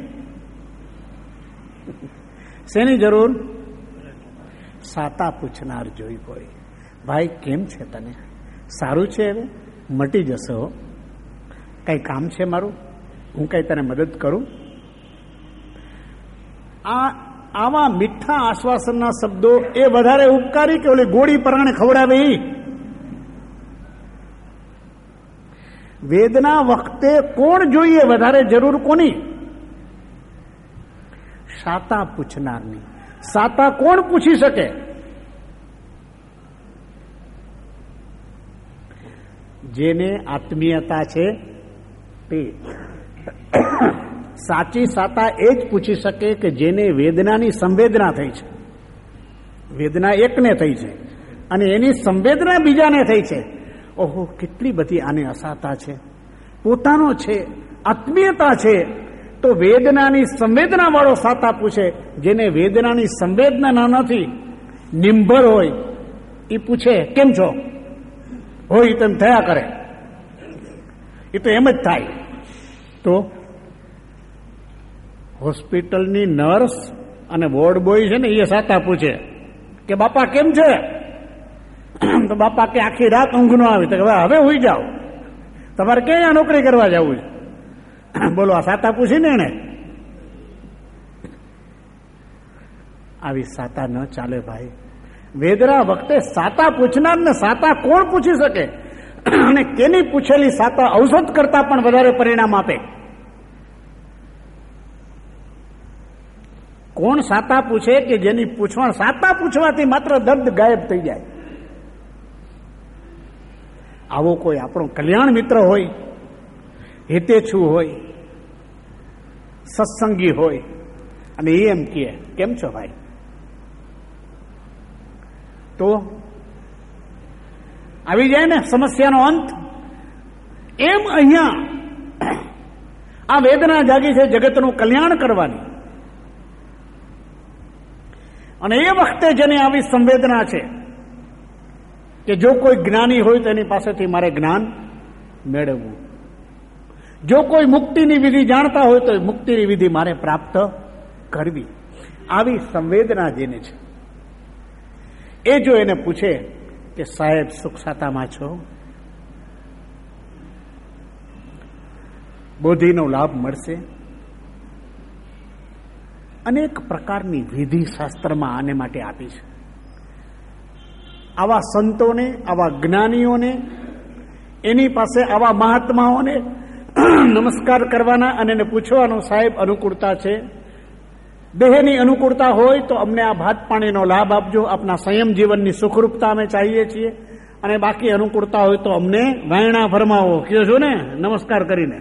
શેની જરૂર? સાતા પૂછનાર જોઈ હોય. ભાઈ કેમ છે તને? સારું છે? હવે મટી જશે હો. કઈ કામ છે મારું? હું કઈ તને મદદ કરું? આ આવા મીઠા આશ્વાસનના શબ્દો એ વધારે ઉપકારી કે ઓલી ગોળી પરાણે ખવડાવે એ? વેદના વખતે કોણ જોઈએ વધારે જરૂર? કોની? સાતા પૂછનારની. સાતા કોણ પૂછી શકે? જેને આત્મીયતા છે તે. સાચી સાતા એ જ પૂછી શકે કે જેને વેદનાની સંવેદના થઈ છે. વેદના એકને થઈ છે અને એની સંવેદના બીજાને થઈ છે. ઓહો, કેટલી બધી આને અસાતા છે, પોતાનો છે, આત્મીયતા છે. તો વેદનાની સંવેદના વાળો સાતા પૂછે. જેને વેદનાની સંવેદના નથી, નિંભર હોય, એ પૂછે કેમ છો? હોય તેમ થયા કરે, એ તો એમ જ થાય. તો હોસ્પિટલની નર્સ અને વોર્ડ બોય છે ને, એ સાતા પૂછે કે બાપા કેમ છે? તો બાપા કે આખી રાત ઊંઘ ન આવી. તો હવે હુઈ જાઓ, તમારે ક્યાં નોકરી કરવા જવું છે? બોલો, આ સાતા પૂછી ને એને. આવી સાતા ન ચાલે ભાઈ. વેદના વખતે સાતા પૂછનાર ને સાતા કોણ પૂછી શકે? અને કેની પૂછેલી સાતા ઔષધ કરતા પણ વધારે પરિણામ આપે? કોણ સાતા પૂછે કે જેની પૂછવા, સાતા પૂછવાથી માત્ર દર્દ ગાયબ થઈ જાય. આવો કોઈ આપણો કલ્યાણ મિત્ર હોય, હિતેચ્છુ હોય, સત્સંગી હોય અને એ એમ કહે કેમ છો ભાઈ, તો આવી જાય ને સમસ્યાનો અંત. એમ અહીંયા આ વેદના જાગી છે જગતનું કલ્યાણ કરવાની. અને એ વખતે જેને આવી સંવેદના છે કે જો કોઈ જ્ઞાની હોય તો એની પાસેથી મારે જ્ઞાન મેળવવું, જો કોઈ મુક્તિની વિધિ જાણતા હોય તો મુક્તિની વિધિ મારે પ્રાપ્ત કરવી, આવી સંવેદના જેને છે એ જો એને પૂછે કે સાહેબ સુખ સાતામાં છો, બોધિનો લાભ મળશે. અનેક પ્રકારની વિધિ શાસ્ત્રમાં આને માટે આપી છે. આવા સંતોને, આવા જ્ઞાનીઓને, એની પાસે આવા મહાત્માઓને નમસ્કાર કરવાના અને એને પૂછવાનું, સાહેબ અનુકૂળતા છે, દેહની અનુકૂળતા હોય તો અમને આ ભાત પાણીનો લાભ આપજો, આપના સંયમ જીવનની સુખરૂપતા અમે ચાહીએ છીએ, અને બાકી અનુકૂળતા હોય તો અમને વાયણા ફરમાવો, કયો છો ને, નમસ્કાર કરીને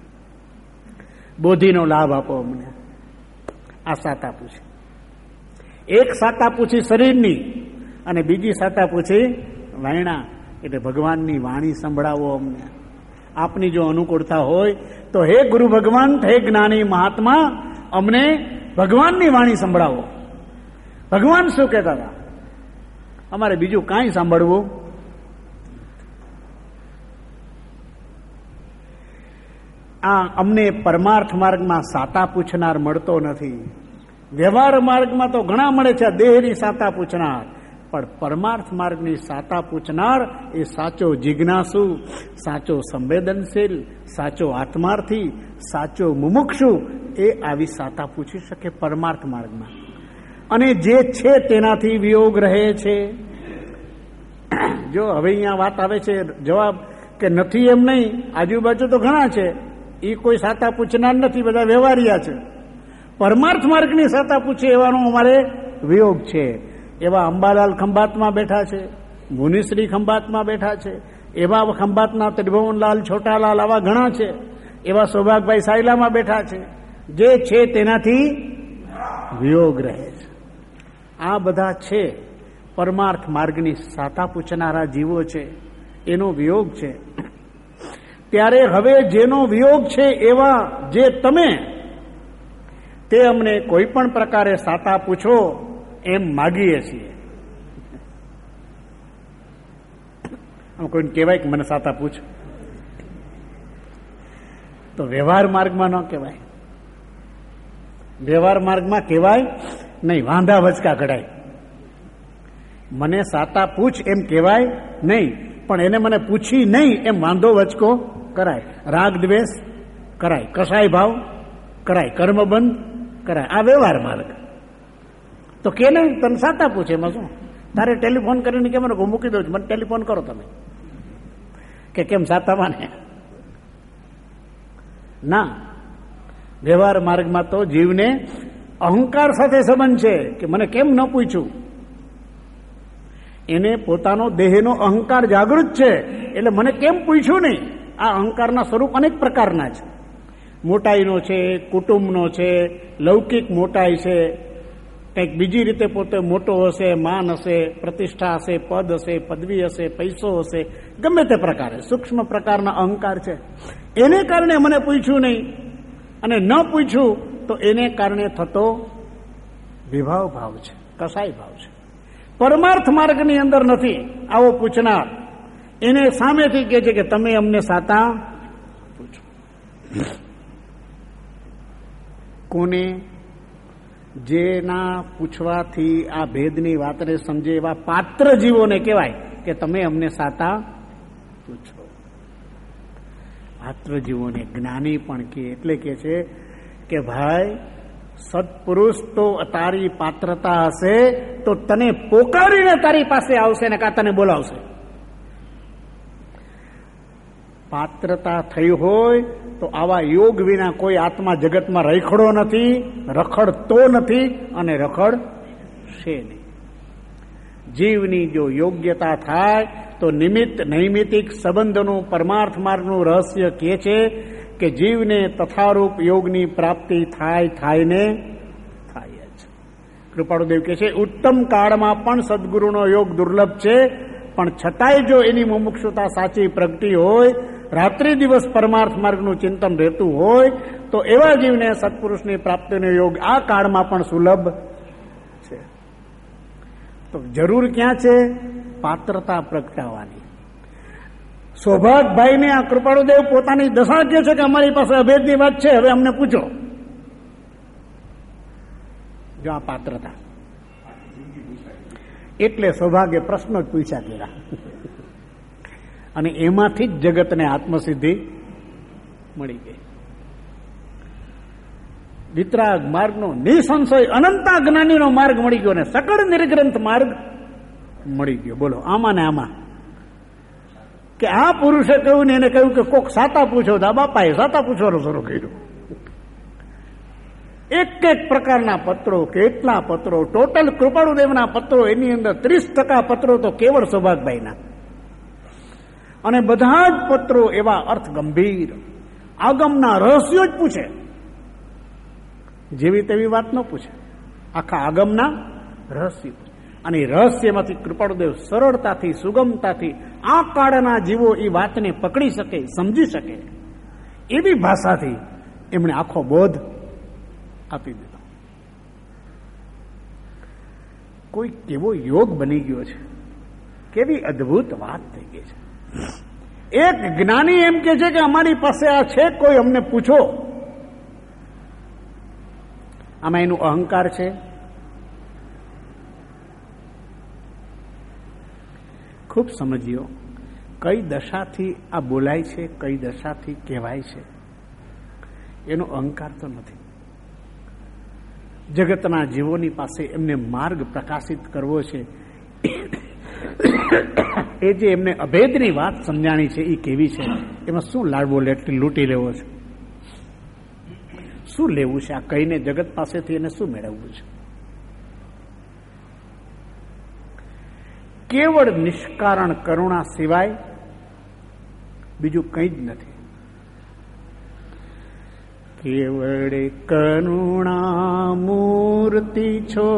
બોધિનો લાભ આપો અમને. આ સાતા પૂછી. એક સાતા પૂછી શરીરની અને બીજી સાતા પૂછી વાયણા, એટલે ભગવાનની વાણી સંભળાવો અમને. આપની જો અનુકૂળતા હોય તો હે ગુરુ ભગવાન, હે જ્ઞાની મહાત્મા, અમને ભગવાનની વાણી સંભળાવો. ભગવાન શું કહેતા હતા? અમારે બીજું કાંઈ સાંભળવું. આ અમને પરમાર્થ માર્ગમાં સાતા પૂછનાર મળતો નથી. વ્યવહાર માર્ગમાં તો ઘણા મળે છે, દેહની સાતા પૂછનાર, પણ પરમાર્થ માર્ગની સાતા પૂછનાર એ સાચો જિજ્ઞાસુ, સાચો સંવેદનશીલ, સાચો આત્માર્થી, સાચો મુમુક્ષુ એ આવી સાતા પૂછી શકે પરમાર્થ માર્ગમાં. અને જે છે તેનાથી વિયોગ રહે છે. જો હવે અહીંયા વાત આવે છે જવાબ કે નથી એમ નહીં, આજુબાજુ તો ઘણા છે, એ કોઈ સાતા પૂછનાર નથી, બધા વ્યવહારિયા છે. પરમાર્થ માર્ગની સાતા પૂછે એવાનો અમારે વિયોગ છે. એવા અંબાલાલ ખંભાતમાં બેઠા છે, મુનિશ્રી ખંભાતમાં બેઠા છે, એવા ખંભાતના ત્રિભુવનલાલ છોટાલાલ આવા ઘણા છે, એવા સૌભાગભાઈ સાયલામાં બેઠા છે. જે છે તેનાથી વિયોગ રહે છે. આ બધા છે પરમાર્થ માર્ગની સાતા પૂછનારા જીવો છે, એનો વિયોગ છે. ત્યારે હવે જેનો વિયોગ છે એવા જે તમે, તે અમને કોઈ પણ પ્રકારે સાતા પૂછો એમ માગીએ છીએ. આમ કોઈને કહેવાય કે મને સાતા પૂછ, તો વ્યવહાર માર્ગમાં ન કહેવાય. વ્યવહાર માર્ગમાં કહેવાય નહીં, વાંધા વચકા કઢાય. મને સાતા પૂછ એમ કહેવાય નહીં, પણ એને મને પૂછી નહીં એમ વાંધો વચકો કરાય. રાગ દ્વેષ કરાય, કસાય ભાવ કરાય, કર્મબંધ કરાય. આ વ્યવહાર માર્ગ. તો કે ને તને સાતા પૂછે, એમાં શું? તારે ટેલિફોન કરીને કે મને મૂકી દઉં છું, મને ટેલિફોન કરો તમે, કે કેમ સાતા માને? ના, વ્યવહાર માર્ગમાં તો જીવને અહંકાર સાથે સંબંધ છે કે મને કેમ ન પૂછ્યું. એને પોતાનો દેહનો અહંકાર જાગૃત છે, એટલે મને કેમ પૂછ્યું નહીં. આ અહંકારના સ્વરૂપ અનેક પ્રકારના છે. મોટાઈનો છે, કુટુંબનો છે, લૌકિક મોટાઈ છે, કંઈક બીજી રીતે પોતે મોટો હશે, માન હશે, પ્રતિષ્ઠા હશે, પદ હશે, પદવી હશે, પૈસો હશે, ગમે તે પ્રકારે સૂક્ષ્મ પ્રકારના અહંકાર છે. એને કારણે મને પૂછ્યું નહીં, અને ન પૂછ્યું તો એને કારણે થતો વિભાવ ભાવ છે, કસાય ભાવ છે. પરમાર્થ માર્ગની અંદર નથી આવો પૂછનાર. એને સામેથી કહે છે કે તમે અમને સાતા પૂછો. કોને? જેના પૂછવાથી આ ભેદની વાતને સમજે એવા પાત્ર જીવોને કહેવાય કે તમે અમને સાતા પૂછો. પાત્ર જીવોને જ્ઞાની પણ કે એટલે કે છે કે ભાઈ સત્પુરુષ તો તારી પાત્રતા હશે તો તને પોકારીને તારી પાસે આવશે ને કા તને બોલાવશે. પાત્રતા થઈ હોય તો આવા યોગ વિના કોઈ આત્મા જગતમાં રખડો નથી, રખડતો નથી અને રખડશે નહીં. જીવની જો યોગ્યતા થાય તો નિમિત્ત નૈમિતિક સંબંધનું પરમાર્થ માર્ગનું રહસ્ય કહે છે કે જીવને તથારૂપ યોગની પ્રાપ્તિ થાય થાય ને થાય જ. કૃપાળુદેવ કહે છે ઉત્તમ કાળમાં પણ સદગુરુનો યોગ દુર્લભ છે, પણ છતાંય જો એની મુમુક્ષુતા સાચી પ્રગટી હોય, રાત્રિ દિવસ પરમાર્થ માર્ગનું ચિંતન રહેતું હોય, તો એવા જીવને સત્પુરુષની પ્રાપ્તિનો યોગ આ કાળમાં પણ સુલભ છે. તો જરૂર ક્યાં છે? પાત્રતા પ્રગટાવવાની. સૌભાગભાઈને આ કૃપાળુદેવ પોતાની દશા કહે છે કે અમારી પાસે અભેદની વાત છે, હવે અમને પૂછો. જો આ પાત્રતા, એટલે સૌભાગ્ય પ્રશ્નો જ પૂછ્યા કર્યા અને એમાંથી જ જગતને આત્મસિદ્ધિ મળી ગઈ. વિતરાગ માર્ગનો નિસંશય અનંતા જ્ઞાનીનો માર્ગ મળી ગયો ને સકળ નિર્ગ્રંથ માર્ગ મળી ગયો. બોલો આમાં ને આમાં કે આ પુરુષે કહ્યું ને એને કહ્યું કે કોક સાતા પૂછો, દા બાપાએ સાતા પૂછવાનું શરૂ કર્યું. એક એક પ્રકારના પત્રો, કેટલા પત્રો, ટોટલ કૃપાળુદેવના પત્રો, એની અંદર ત્રીસ ટકા પત્રો તો કેવળ સૌભાગભાઈના. અને બધા જ પત્રો એવા અર્થ ગંભીર આગમના રહસ્યો જ પૂછે, જેવી તેવી વાત ન પૂછે, આખા આગમના રહસ્ય. અને રહસ્યમાંથી કૃપાળુદેવ સરળતાથી સુગમતાથી આ કાળના જીવો એ વાતને પકડી શકે, સમજી શકે એવી ભાષાથી એમણે આખો બોધ આપી દીધો. કોઈ કેવો યોગ બની ગયો છે, કેવી અદ્ભુત વાત થઈ ગઈ છે. એક જ્ઞાની એમ કે છે કે અમારી પાસે આ છે, કોઈ અમને પૂછો. આમાં એનું અહંકાર છે, ખૂબ સમજ્યો. કઈ દશાથી આ બોલાય છે, કઈ દશાથી કહેવાય છે, એનો અહંકાર તો નથી. જગતના જીવોની પાસે એમને માર્ગ પ્રકાશિત કરવો છે. એ જે એમને અભેદની વાત સમજાણી છે એ કેવી છે, એમાં શું લાડવો લૂંટી લેવો છે, શું લેવું છે, આ કહીને જગત પાસેથી એને શું મેળવવું છે. કેવળ નિષ્કારણ કરુણા સિવાય બીજું કંઈ જ નથી. કેવળ કરુણા મૂર્તિ છો,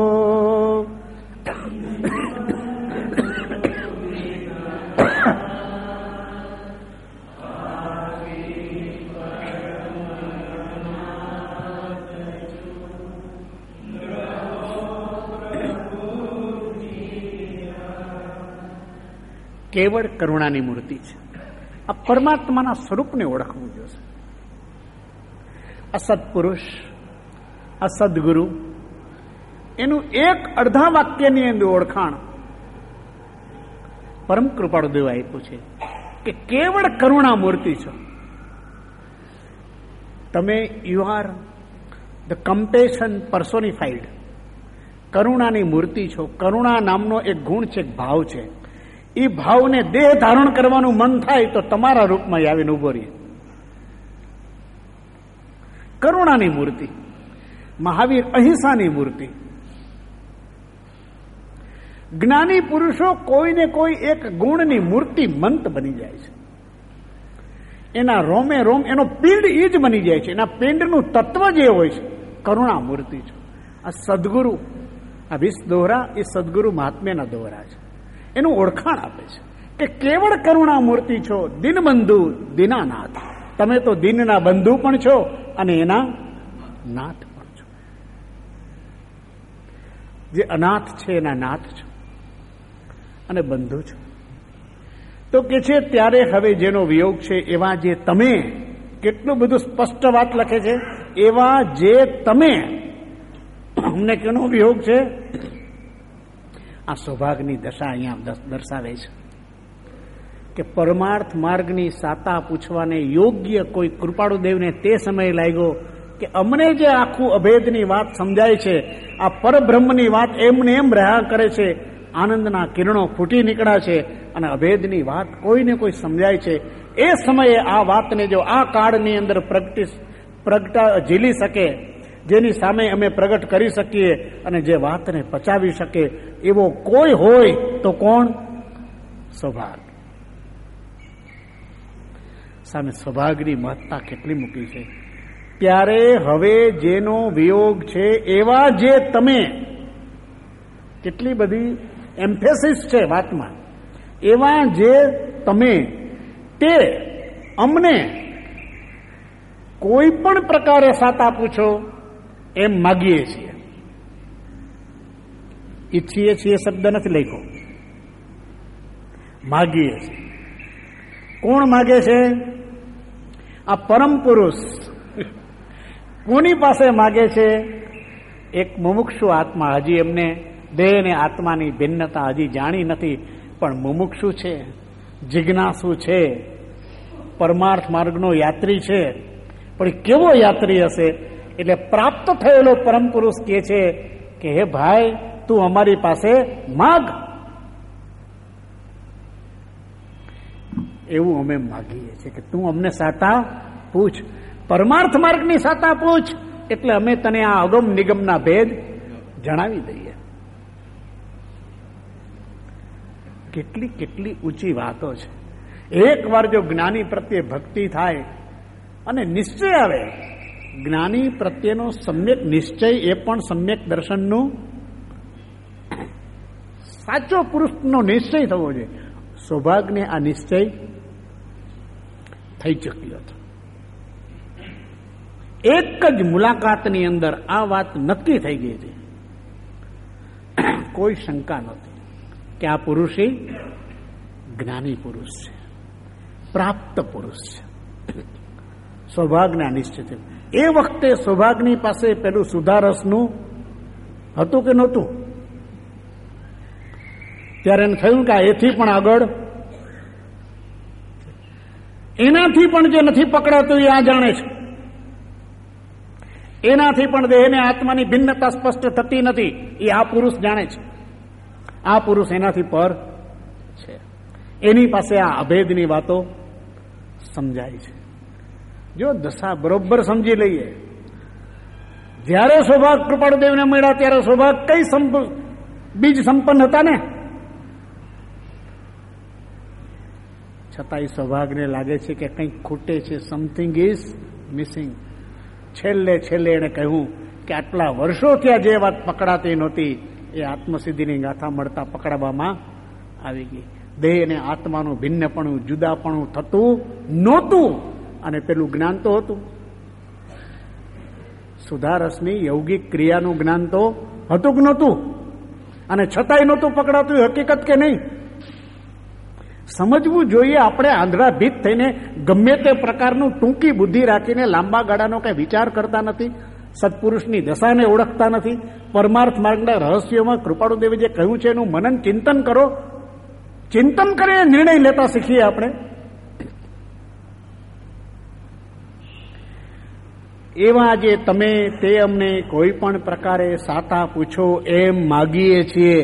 કેવળ કરુણાની મૂર્તિ છે. આ પરમાત્માના સ્વરૂપને ઓળખવું જોશે. આ સત્પુરુષ, આ સદગુરુ, એનું એક અડધા વાક્યની અંદર ઓળખાણ પરમ કૃપાળુદેવ આપ્યું છે કે કેવળ કરુણા મૂર્તિ છો તમે. You are the compassion personified. કરુણાની મૂર્તિ છો. કરુણા નામનો એક ગુણ છે, એક ભાવ છે. એ ભાવને દેહ ધારણ કરવાનું મન થાય તો તમારા રૂપમાં આવીને ઉભો રહે. કરુણાની મૂર્તિ. મહાવીર અહિંસાની મૂર્તિ. જ્ઞાની પુરુષો કોઈને કોઈ એક ગુણની મૂર્તિ મંત બની જાય છે. એના રોમે રોમ એનો પિંડ એ જ બની જાય છે. એના પિંડનું તત્વ જે હોય છે કરુણા મૂર્તિ છે. આ સદગુરુ, આ વીસ દોહરા એ સદગુરુ મહાત્મ્યના દોહરા છે. એનું ઓળખાણ આપે છે કે કેવળ કરુણા મૂર્તિ છો, દિનબંધુ દીનાનાથ. તમે તો દિનના બંધુ પણ છો અને એના નાથ પણ છો. જે અનાથ છે એના નાથ છો અને બંધુ છો. તો કે છે ત્યારે હવે જેનો વિયોગ છે એવા જે તમે, કેટલું બધું સ્પષ્ટ વાત લખે છે, એવા જે તમે, અમને કેનો વિયોગ છે? આ સૌભાગ્યની દશા અહીંયા દર્શાવે છે કે પરમાર્થ માર્ગની સાતા પૂછવાને યોગ્ય કોઈ કૃપાળુદેવને તે સમયે લાગ્યો કે અમને જે આખું અભેદની વાત સમજાય છે, આ પરબ્રહ્મની વાત એમને એમ રહ્યા કરે છે, આનંદના કિરણો ફૂટી નીકળ્યા છે અને અભેદની વાત કોઈને કોઈ સમજાય છે. એ સમયે આ વાતને જો આ કાળની અંદર પ્રગટી પ્રગટા ઝીલી શકે, જેની સામે અમે પ્રગટ કરી શકીએ અને જે વાતને પચાવી શકે એવો કોઈ હોય તો કોણ? સૌભાગ્ય. સામે સૌભાગ્યની મહત્તા કેટલી મૂકી છે. ત્યારે હવે જેનો વિયોગ છે એવા જે તમે, કેટલી બધી એમ્ફેસિસ છે વાતમાં, એવા જે તમે તે અમને કોઈ પણ પ્રકારે સાતા પૂછો એમ માગીએ છીએ. ઈચ્છીએ છીએ શબ્દ નથી લખ્યો, માગીએ છીએ. કોણ માગે છે? આ પરમ પુરુષ. કોની પાસે માગે છે? એક મુમુક્ષુ આત્મા. હજી એમને દેહ અને આત્માની ભિન્નતા હજી જાણી નથી, પણ મુમુક્ષુ છે, જિજ્ઞાસુ છે, પરમાર્થ માર્ગનો યાત્રી છે. પણ કેવો યાત્રી હશે? એટલે પ્રાપ્ત થયેલો પરમ પુરુષ કહે છે કે હે ભાઈ, તું અમારી પાસે માગ. એવું અમે માગીએ છીએ કે તું અમને સાતા પૂછ, પરમાર્થ માર્ગની સાતા પૂછ, એટલે અમે તને આ અગમ નિગમના ભેદ જણાવી દઈએ. કેટલી કેટલી ઊંચી વાતો છે. એક વાર જો જ્ઞાની પ્રત્યે ભક્તિ થાય અને નિશ્ચય આવે, જ્ઞાની પ્રત્યેનો સમ્યક નિશ્ચય એ પણ સમ્યક દર્શનનું સાચો પુરુષનો નિશ્ચય થવો જોઈએ. સૌભાગ્યને આ નિશ્ચય થઈ ચૂક્યો હતો. એક જ મુલાકાતની અંદર આ વાત નક્કી થઈ ગઈ હતી. કોઈ શંકા નહોતી કે આ પુરુષ જ્ઞાની પુરુષ છે, પ્રાપ્ત પુરુષ છે. સૌભાગ્યના નિશ્ચિત. એ વખતે સૌભાગ્યની પાસે પેલું સુધારસનું હતું કે નહોતું? ત્યારે એને થયું કે એથી પણ આગળ, એનાથી પણ જે નથી પકડાતું એ આ જાણે છે. એનાથી પણ દેહને આત્માની ભિન્નતા સ્પષ્ટ થતી નથી એ આ પુરુષ જાણે છે. આ પુરુષ એનાથી પર છે. એની પાસે આ અભેદની વાતો સમજાય છે. જો દશા બરોબર સમજી લઈએ, જ્યારે સૌભાગ્ય કૃપાળુદેવને મળ્યા ત્યારે સૌભાગ્ય કઈ બીજ સંપન્ન હતા ને, છતાંય સૌભાગ્યને લાગે છે કે કંઈક ખૂટે છે, સમથિંગ ઇઝ મિસિંગ. છેલ્લે છેલ્લે એણે કહ્યું કે આટલા વર્ષો ત્યાં જે વાત પકડાતી નહોતી એ આત્મસિદ્ધિની ગાથા મળતા પકડાવવામાં આવી ગઈ. દેહ અને આત્માનું ભિન્નપણું, જુદાપણું થતું નહોતું અને પેલું જ્ઞાન તો હતું. સુધારસની યૌગિક ક્રિયાનું જ્ઞાન તો હતું કે નહોતું? અને છતાંય નહોતું પકડાતું. હકીકત કે નહીં? સમજવું જોઈએ. આપણે આંધળાભીત થઈને ગમે તે પ્રકારનું ટૂંકી બુદ્ધિ રાખીને લાંબા ગાળાનો કઈ વિચાર કરતા નથી. સત્પુરુષની દશાને ઓળખતા નથી. પરમાર્થ માર્ગના રહસ્યોમાં કૃપાળુદેવે જે કહ્યું છે એનું મનન ચિંતન કરો. ચિંતન કરીને નિર્ણય લેતા શીખીએ આપણે. એવા જે તમે તે અમને કોઈ પણ પ્રકારે સાતા પૂછો એમ માગીએ છીએ.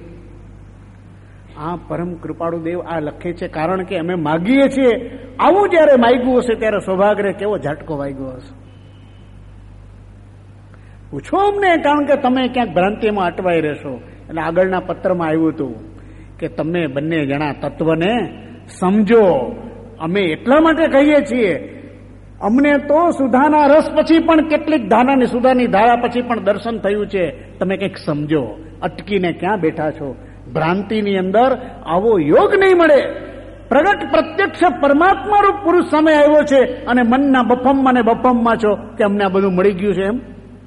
આ પરમ કૃપાળુદેવ આ લખે છે કારણ કે અમે માગીએ છીએ. આવું જયારે માગ્યું હશે ત્યારે સૌભાગ્ય કેવો ઝાટકો વાગ્યો હશે. પૂછો અમને, કારણ કે તમે ક્યાંક ભ્રાંતિમાં અટવાઈ રહેશો. એટલે આગળના પત્રમાં આવ્યું હતું કે તમે બંને જણા તત્વને સમજો. અમે એટલા માટે કહીએ છીએ, અમને તો સુધાના રસ પછી પણ કેટલીક ધારાની સુધાની ધારા પછી પણ દર્શન થયું છે. તમે કંઈક સમજો. અટકીને ક્યાં બેઠા છો? ભ્રાંતિની અંદર આવો યોગ નહીં મળે. પ્રગટ પ્રત્યક્ષ પરમાત્મા રૂપ પુરુષ સામે આવ્યો છે અને મનના બફમમાં ને બફમમાં છો કે અમને આ બધું મળી ગયું છે એમ.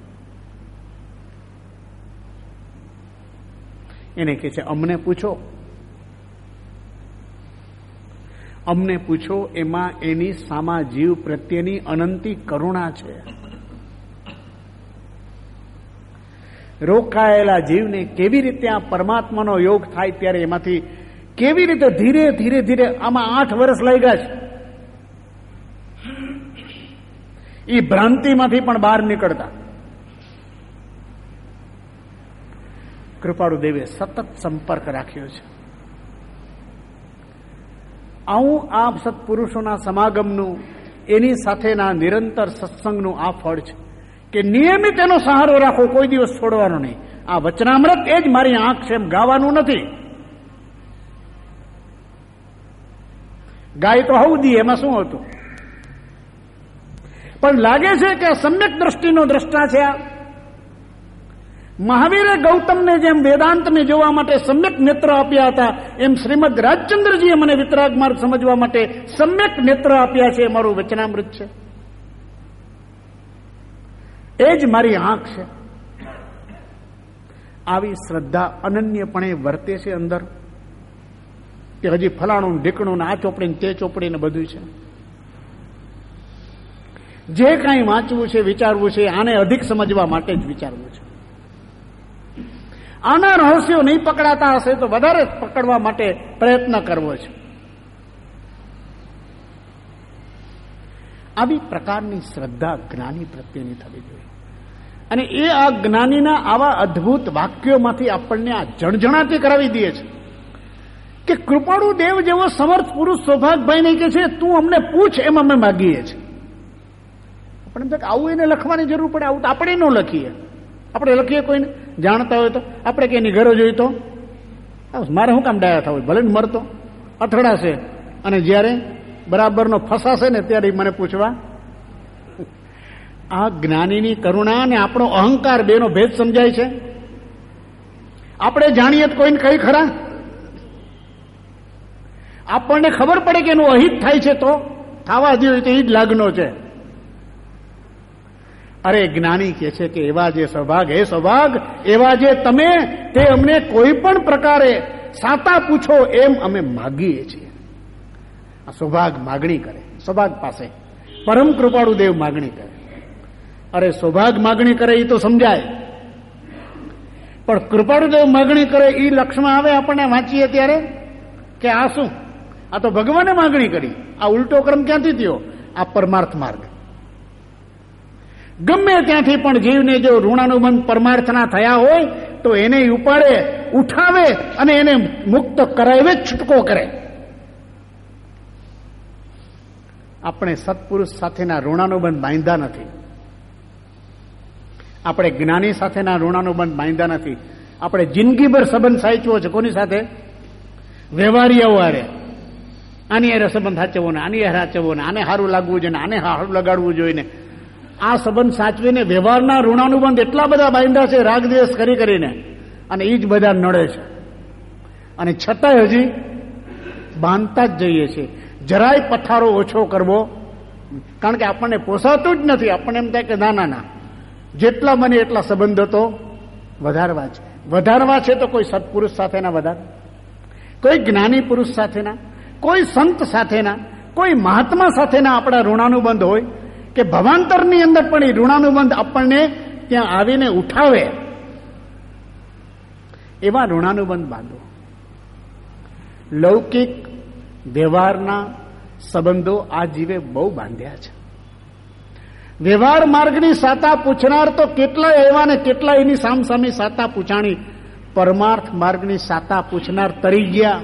એને કહે છે અમને પૂછો. અમને પૂછો. એમાં એની સામા જીવ પ્રત્યેની અનંતી કરુણા છે. રોકાયેલા જીવને કેવી રીતે આ પરમાત્માનો યોગ થાય ત્યારે એમાંથી કેવી રીતે ધીરે ધીરે ધીરે આમાં આઠ વર્ષ લઈ ગયા છે. એ ભ્રાંતિમાંથી પણ બહાર નીકળતા કૃપાળુદેવે સતત સંપર્ક રાખ્યો છે. આવું આ સત્પુરુષોના સમાગમનું, એની સાથેના નિરંતર સત્સંગનું આ ફળ છે કે નિયમિત એનો સહારો રાખો, કોઈ દિવસ છોડવાનો નહીં. આ વચનામૃત એ જ મારી આંખ છે એમ ગાવાનું નથી. ગાય તો હવદી, એમાં શું હતું? પણ લાગે છે કે સમ્યક દ્રષ્ટિનો દ્રષ્ટા છે આ. મહાવીરે ગૌતમને જેમ વેદાંતને જોવા માટે સમ્યક નેત્ર આપ્યા હતા, એમ શ્રીમદ રાજચંદ્રજીએ મને વિતરાગ માર્ગ સમજવા માટે સમ્યક નેત્ર આપ્યા છે. મારું વચનામૃત છે, એ જ મારી આંખ છે. આવી શ્રદ્ધા અનન્યપણે વર્તે છે અંદર કે હજી ફલાણું ઢીકણું આ ચોપડી તે ચોપડી ને બધું છે. જે કાંઈ વાંચવું છે, વિચારવું છે, આને અધિક સમજવા માટે જ વિચારવું છે. આના રહસ્યો નહીં પકડાતા હશે તો વધારે પકડવા માટે પ્રયત્ન કરવો છે. આવી પ્રકારની શ્રદ્ધા જ્ઞાની પ્રત્યેની થવી જોઈએ. અને એ આ જ્ઞાનીના આવા અદ્ભુત વાક્યોમાંથી આપણને આ જણજણાતી કરાવી દે છે કે કૃપાળુ દેવ જેવો સમર્થ પુરુષ સૌભાગભાઈને કે છે તું અમને પૂછ એમ અમે માગીએ છીએ. આપણે આવું એને લખવાની જરૂર પડે? આવું તો આપણે ન લખીએ. આપણે લખીએ કોઈને જાણતા હોય તો. આપણે કે એની ઘરે જોઈ તો મારે શું કામ ડાયા થવું? ભલે ને મરતો અથડાશે અને જ્યારે બરાબરનો ફસાશે ને ત્યારે મને પૂછવા. આ જ્ઞાનીની કરુણા અને આપણો અહંકાર બેનો ભેદ સમજાય છે. આપણે જાણીએ તો કોઈને કઈ ખરા? આપણને ખબર પડે કે એનું અહિત થાય છે તો થવા દે તો એ જ લાગનો છે. અરે જ્ઞાની કહે છે કે એવા જે સૌભાગ, હે સૌભાગ, એવા જે તમે, તે અમને કોઈ પણ પ્રકારે સાતા પૂછો એમ અમે માગીએ છીએ. આ સૌભાગ માગણી કરે, સૌભાગ પાસે પરમ કૃપાળુ દેવ માગણી કરે. અરે સૌભાગ માગણી કરે એ તો સમજાય, પણ કૃપાળુ દેવ માગણી કરે એ લક્ષમાં આવે આપણને વાંચીએ ત્યારે કે આ શું? આ તો ભગવાને માગણી કરી. આ ઉલટો ક્રમ ક્યાંથી થયો? આ પરમાર્થ માર્ગ. ગમે ત્યાંથી પણ જીવને જો ઋણાનુબંધ પરમાર્થના થયા હોય તો એને ઉપાડે, ઉઠાવે અને એને મુક્ત કરાવે, છૂટકો કરે. આપણે સત્પુરુષ સાથેના ઋણાનુબંધ બાંધ્યા નથી. આપણે જ્ઞાની સાથેના ઋણાનુબંધ બાંધ્યા નથી. આપણે જિંદગીભર સંબંધ સાચવો છે. કોની સાથે? વ્યવહારિયાઓ હારે. આની હારે સંબંધ સાચવો ને, આની હારે સાચવો ને, આને સારું લાગવું જોઈએ ને, આને સારું લગાડવું જોઈએ ને. આ સંબંધ સાચવીને વ્યવહારના ઋણાનુબંધ એટલા બધા બાંધ્યા છે રાગદ્વેષ કરી કરીને, અને એ જ બધા નડે છે. અને છતાંય હજી બાંધતા જ જઈએ છીએ. જરાય પથારો ઓછો કરવો, કારણ કે આપણને પોસાતું જ નથી. આપણને એમ થાય કે ના ના ના, જેટલા બને એટલા સંબંધો તો વધારવા છે. વધારવા છે તો કોઈ સત્પુરુષ સાથેના વધારે, કોઈ જ્ઞાની પુરુષ સાથેના, કોઈ સંત સાથેના, કોઈ મહાત્મા સાથેના આપણા ઋણાનુબંધ હોય કે ભવાંતરની અંદર પણ એ ઋણાનુબંધ આપણને ત્યાં આવીને ઉઠાવે, એવા ઋણાનુબંધ બાંધો. લૌકિક વ્યવહારના સંબંધો આ જીવે બહુ બાંધ્યા છે. વ્યવહાર માર્ગની સાતા પૂછનાર તો કેટલા એવા ને કેટલા એની સામસામી સાતા પૂછાણી. પરમાર્થ માર્ગની સાતા પૂછનાર તરી ગયા.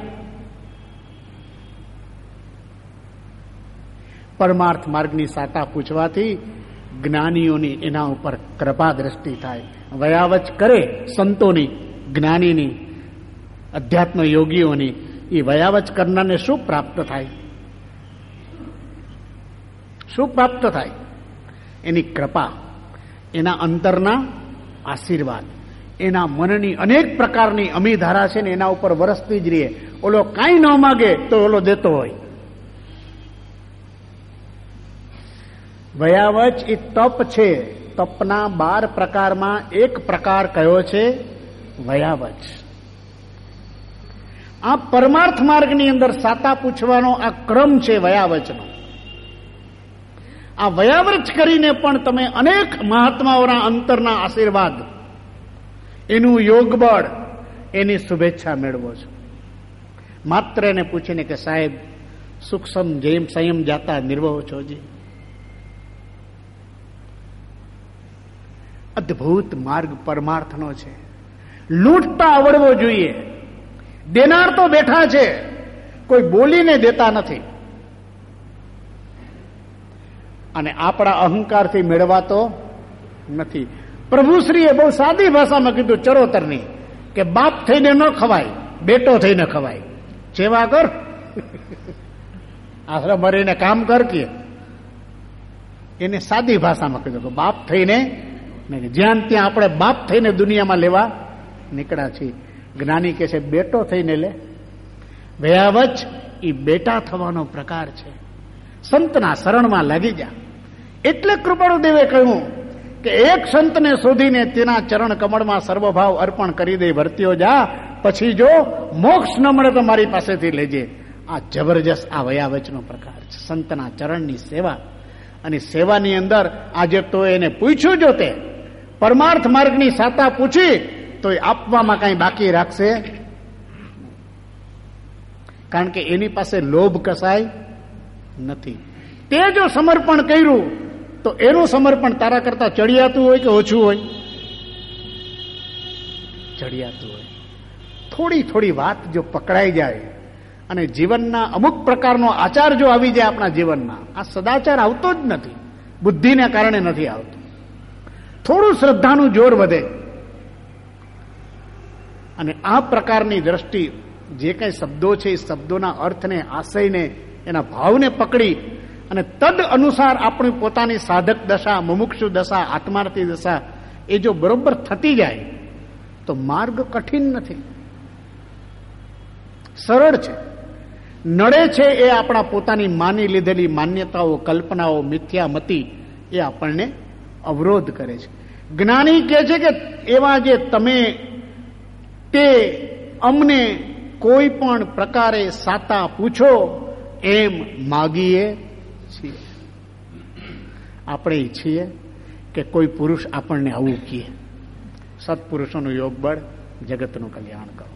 પરમાર્થ માર્ગની સાતા પૂછવાથી જ્ઞાનીઓની એના ઉપર કૃપા દ્રષ્ટિ થાય. વયાવચ કરે સંતોની, જ્ઞાનીની, અધ્યાત્મ યોગીઓની. એ વયાવચ કરનારને શું પ્રાપ્ત થાય? શું પ્રાપ્ત થાય? એની કૃપા, એના અંતરના આશીર્વાદ, એના મનની અનેક પ્રકારની અમી ધારા છે ને એના ઉપર વરસતી જ રહે. ઓલો કાંઈ ન માગે તો ઓલો દેતો હોય. વયાવચ એ તપ છે. તપના બાર પ્રકારમાં એક પ્રકાર કયો છે? વયાવચ. આ પરમાર્થ માર્ગની અંદર સાતા પૂછવાનો આ ક્રમ છે વયાવચનો. આ વયાવચ કરીને પણ તમે અનેક મહાત્માઓના અંતરના આશીર્વાદ, એનું યોગબળ, એની શુભેચ્છા મેળવો છો. માત્ર એને પૂછીને કે સાહેબ સૂક્ષ્મ જેમ સંયમ જાતા નિર્વહો છોજી. અદ્ભુત માર્ગ પરમાર્થનો છે. લૂંટતા આવડવો જોઈએ. દેનાર તો બેઠા છે, કોઈ બોલીને દેતા નથી. અને આપણા અહંકારથી મેળવાતો નથી. પ્રભુશ્રીએ બહુ સાદી ભાષામાં કીધું ચરોતરની, કે બાપ થઈને ન ખવાય, બેટો થઈને ખવાય. જેવા કર, આશ્રમ મરીને કામ કર કે. એને સાદી ભાષામાં કીધું કે બાપ થઈને, જ્યાં ત્યાં આપણે બાપ થઈને દુનિયામાં લેવા નીકળ્યા છીએ. જ્ઞાની કહે છે બેટો થઈને લે. વયાવચ એ બેટા થવાનો પ્રકાર છે. સંતના શરણમાં લાગી જા. એટલે કૃપાળુ દેવે કહ્યું કે એક સંતને શોધીને તેના ચરણ કમળમાં સર્વભાવ અર્પણ કરી દે, વર્ત્યો જા. પછી જો મોક્ષ ન મળે તો મારી પાસેથી લેજે. આ જબરજસ્ત આ વયાવચનો પ્રકાર છે. સંતના ચરણની સેવા. અને સેવાની અંદર આજે તો એને પૂછ્યું જો તે પરમાર્થ માર્ગની સાતા પૂછી તો એ આપવામાં કઈ બાકી રાખશે, કારણ કે એની પાસે લોભ કસાય નથી. તે જો સમર્પણ કર્યું તો એનું સમર્પણ તારા કરતા ચડિયાતું હોય કે ઓછું હોય? ચડિયાતું હોય. થોડી થોડી વાત જો પકડાઈ જાય અને જીવનના અમુક પ્રકારનો આચાર જો આવી જાય આપણા જીવનમાં, આ સદાચાર આવતો જ નથી, બુદ્ધિને કારણે નથી આવતો. થોડું શ્રદ્ધાનું જોર વધે અને આ પ્રકારની દ્રષ્ટિ જે કંઈ શબ્દો છે એ શબ્દોના અર્થને, આશયને, એના ભાવને પકડી અને તદ અનુસાર આપણી પોતાની સાધક દશા, મુમુક્ષુ દશા, આત્માર્થી દશા એ જો બરોબર થતી જાય તો માર્ગ કઠિન નથી, સરળ છે. નડે છે એ આપણા પોતાની માની લીધેલી માન્યતાઓ, કલ્પનાઓ, મિથ્યામતી એ આપણને અવરોધ કરે છે. જ્ઞાની કહે છે કે એવા જે તમે તે અમને કોઈ પણ પ્રકારે સાતા પૂછો એમ માગીએ છીએ. આપણે ઈચ્છીએ કે કોઈ પુરુષ આપણને આવું કહે. સત્પુરુષોનું યોગ બળ જગતનું કલ્યાણ કરો.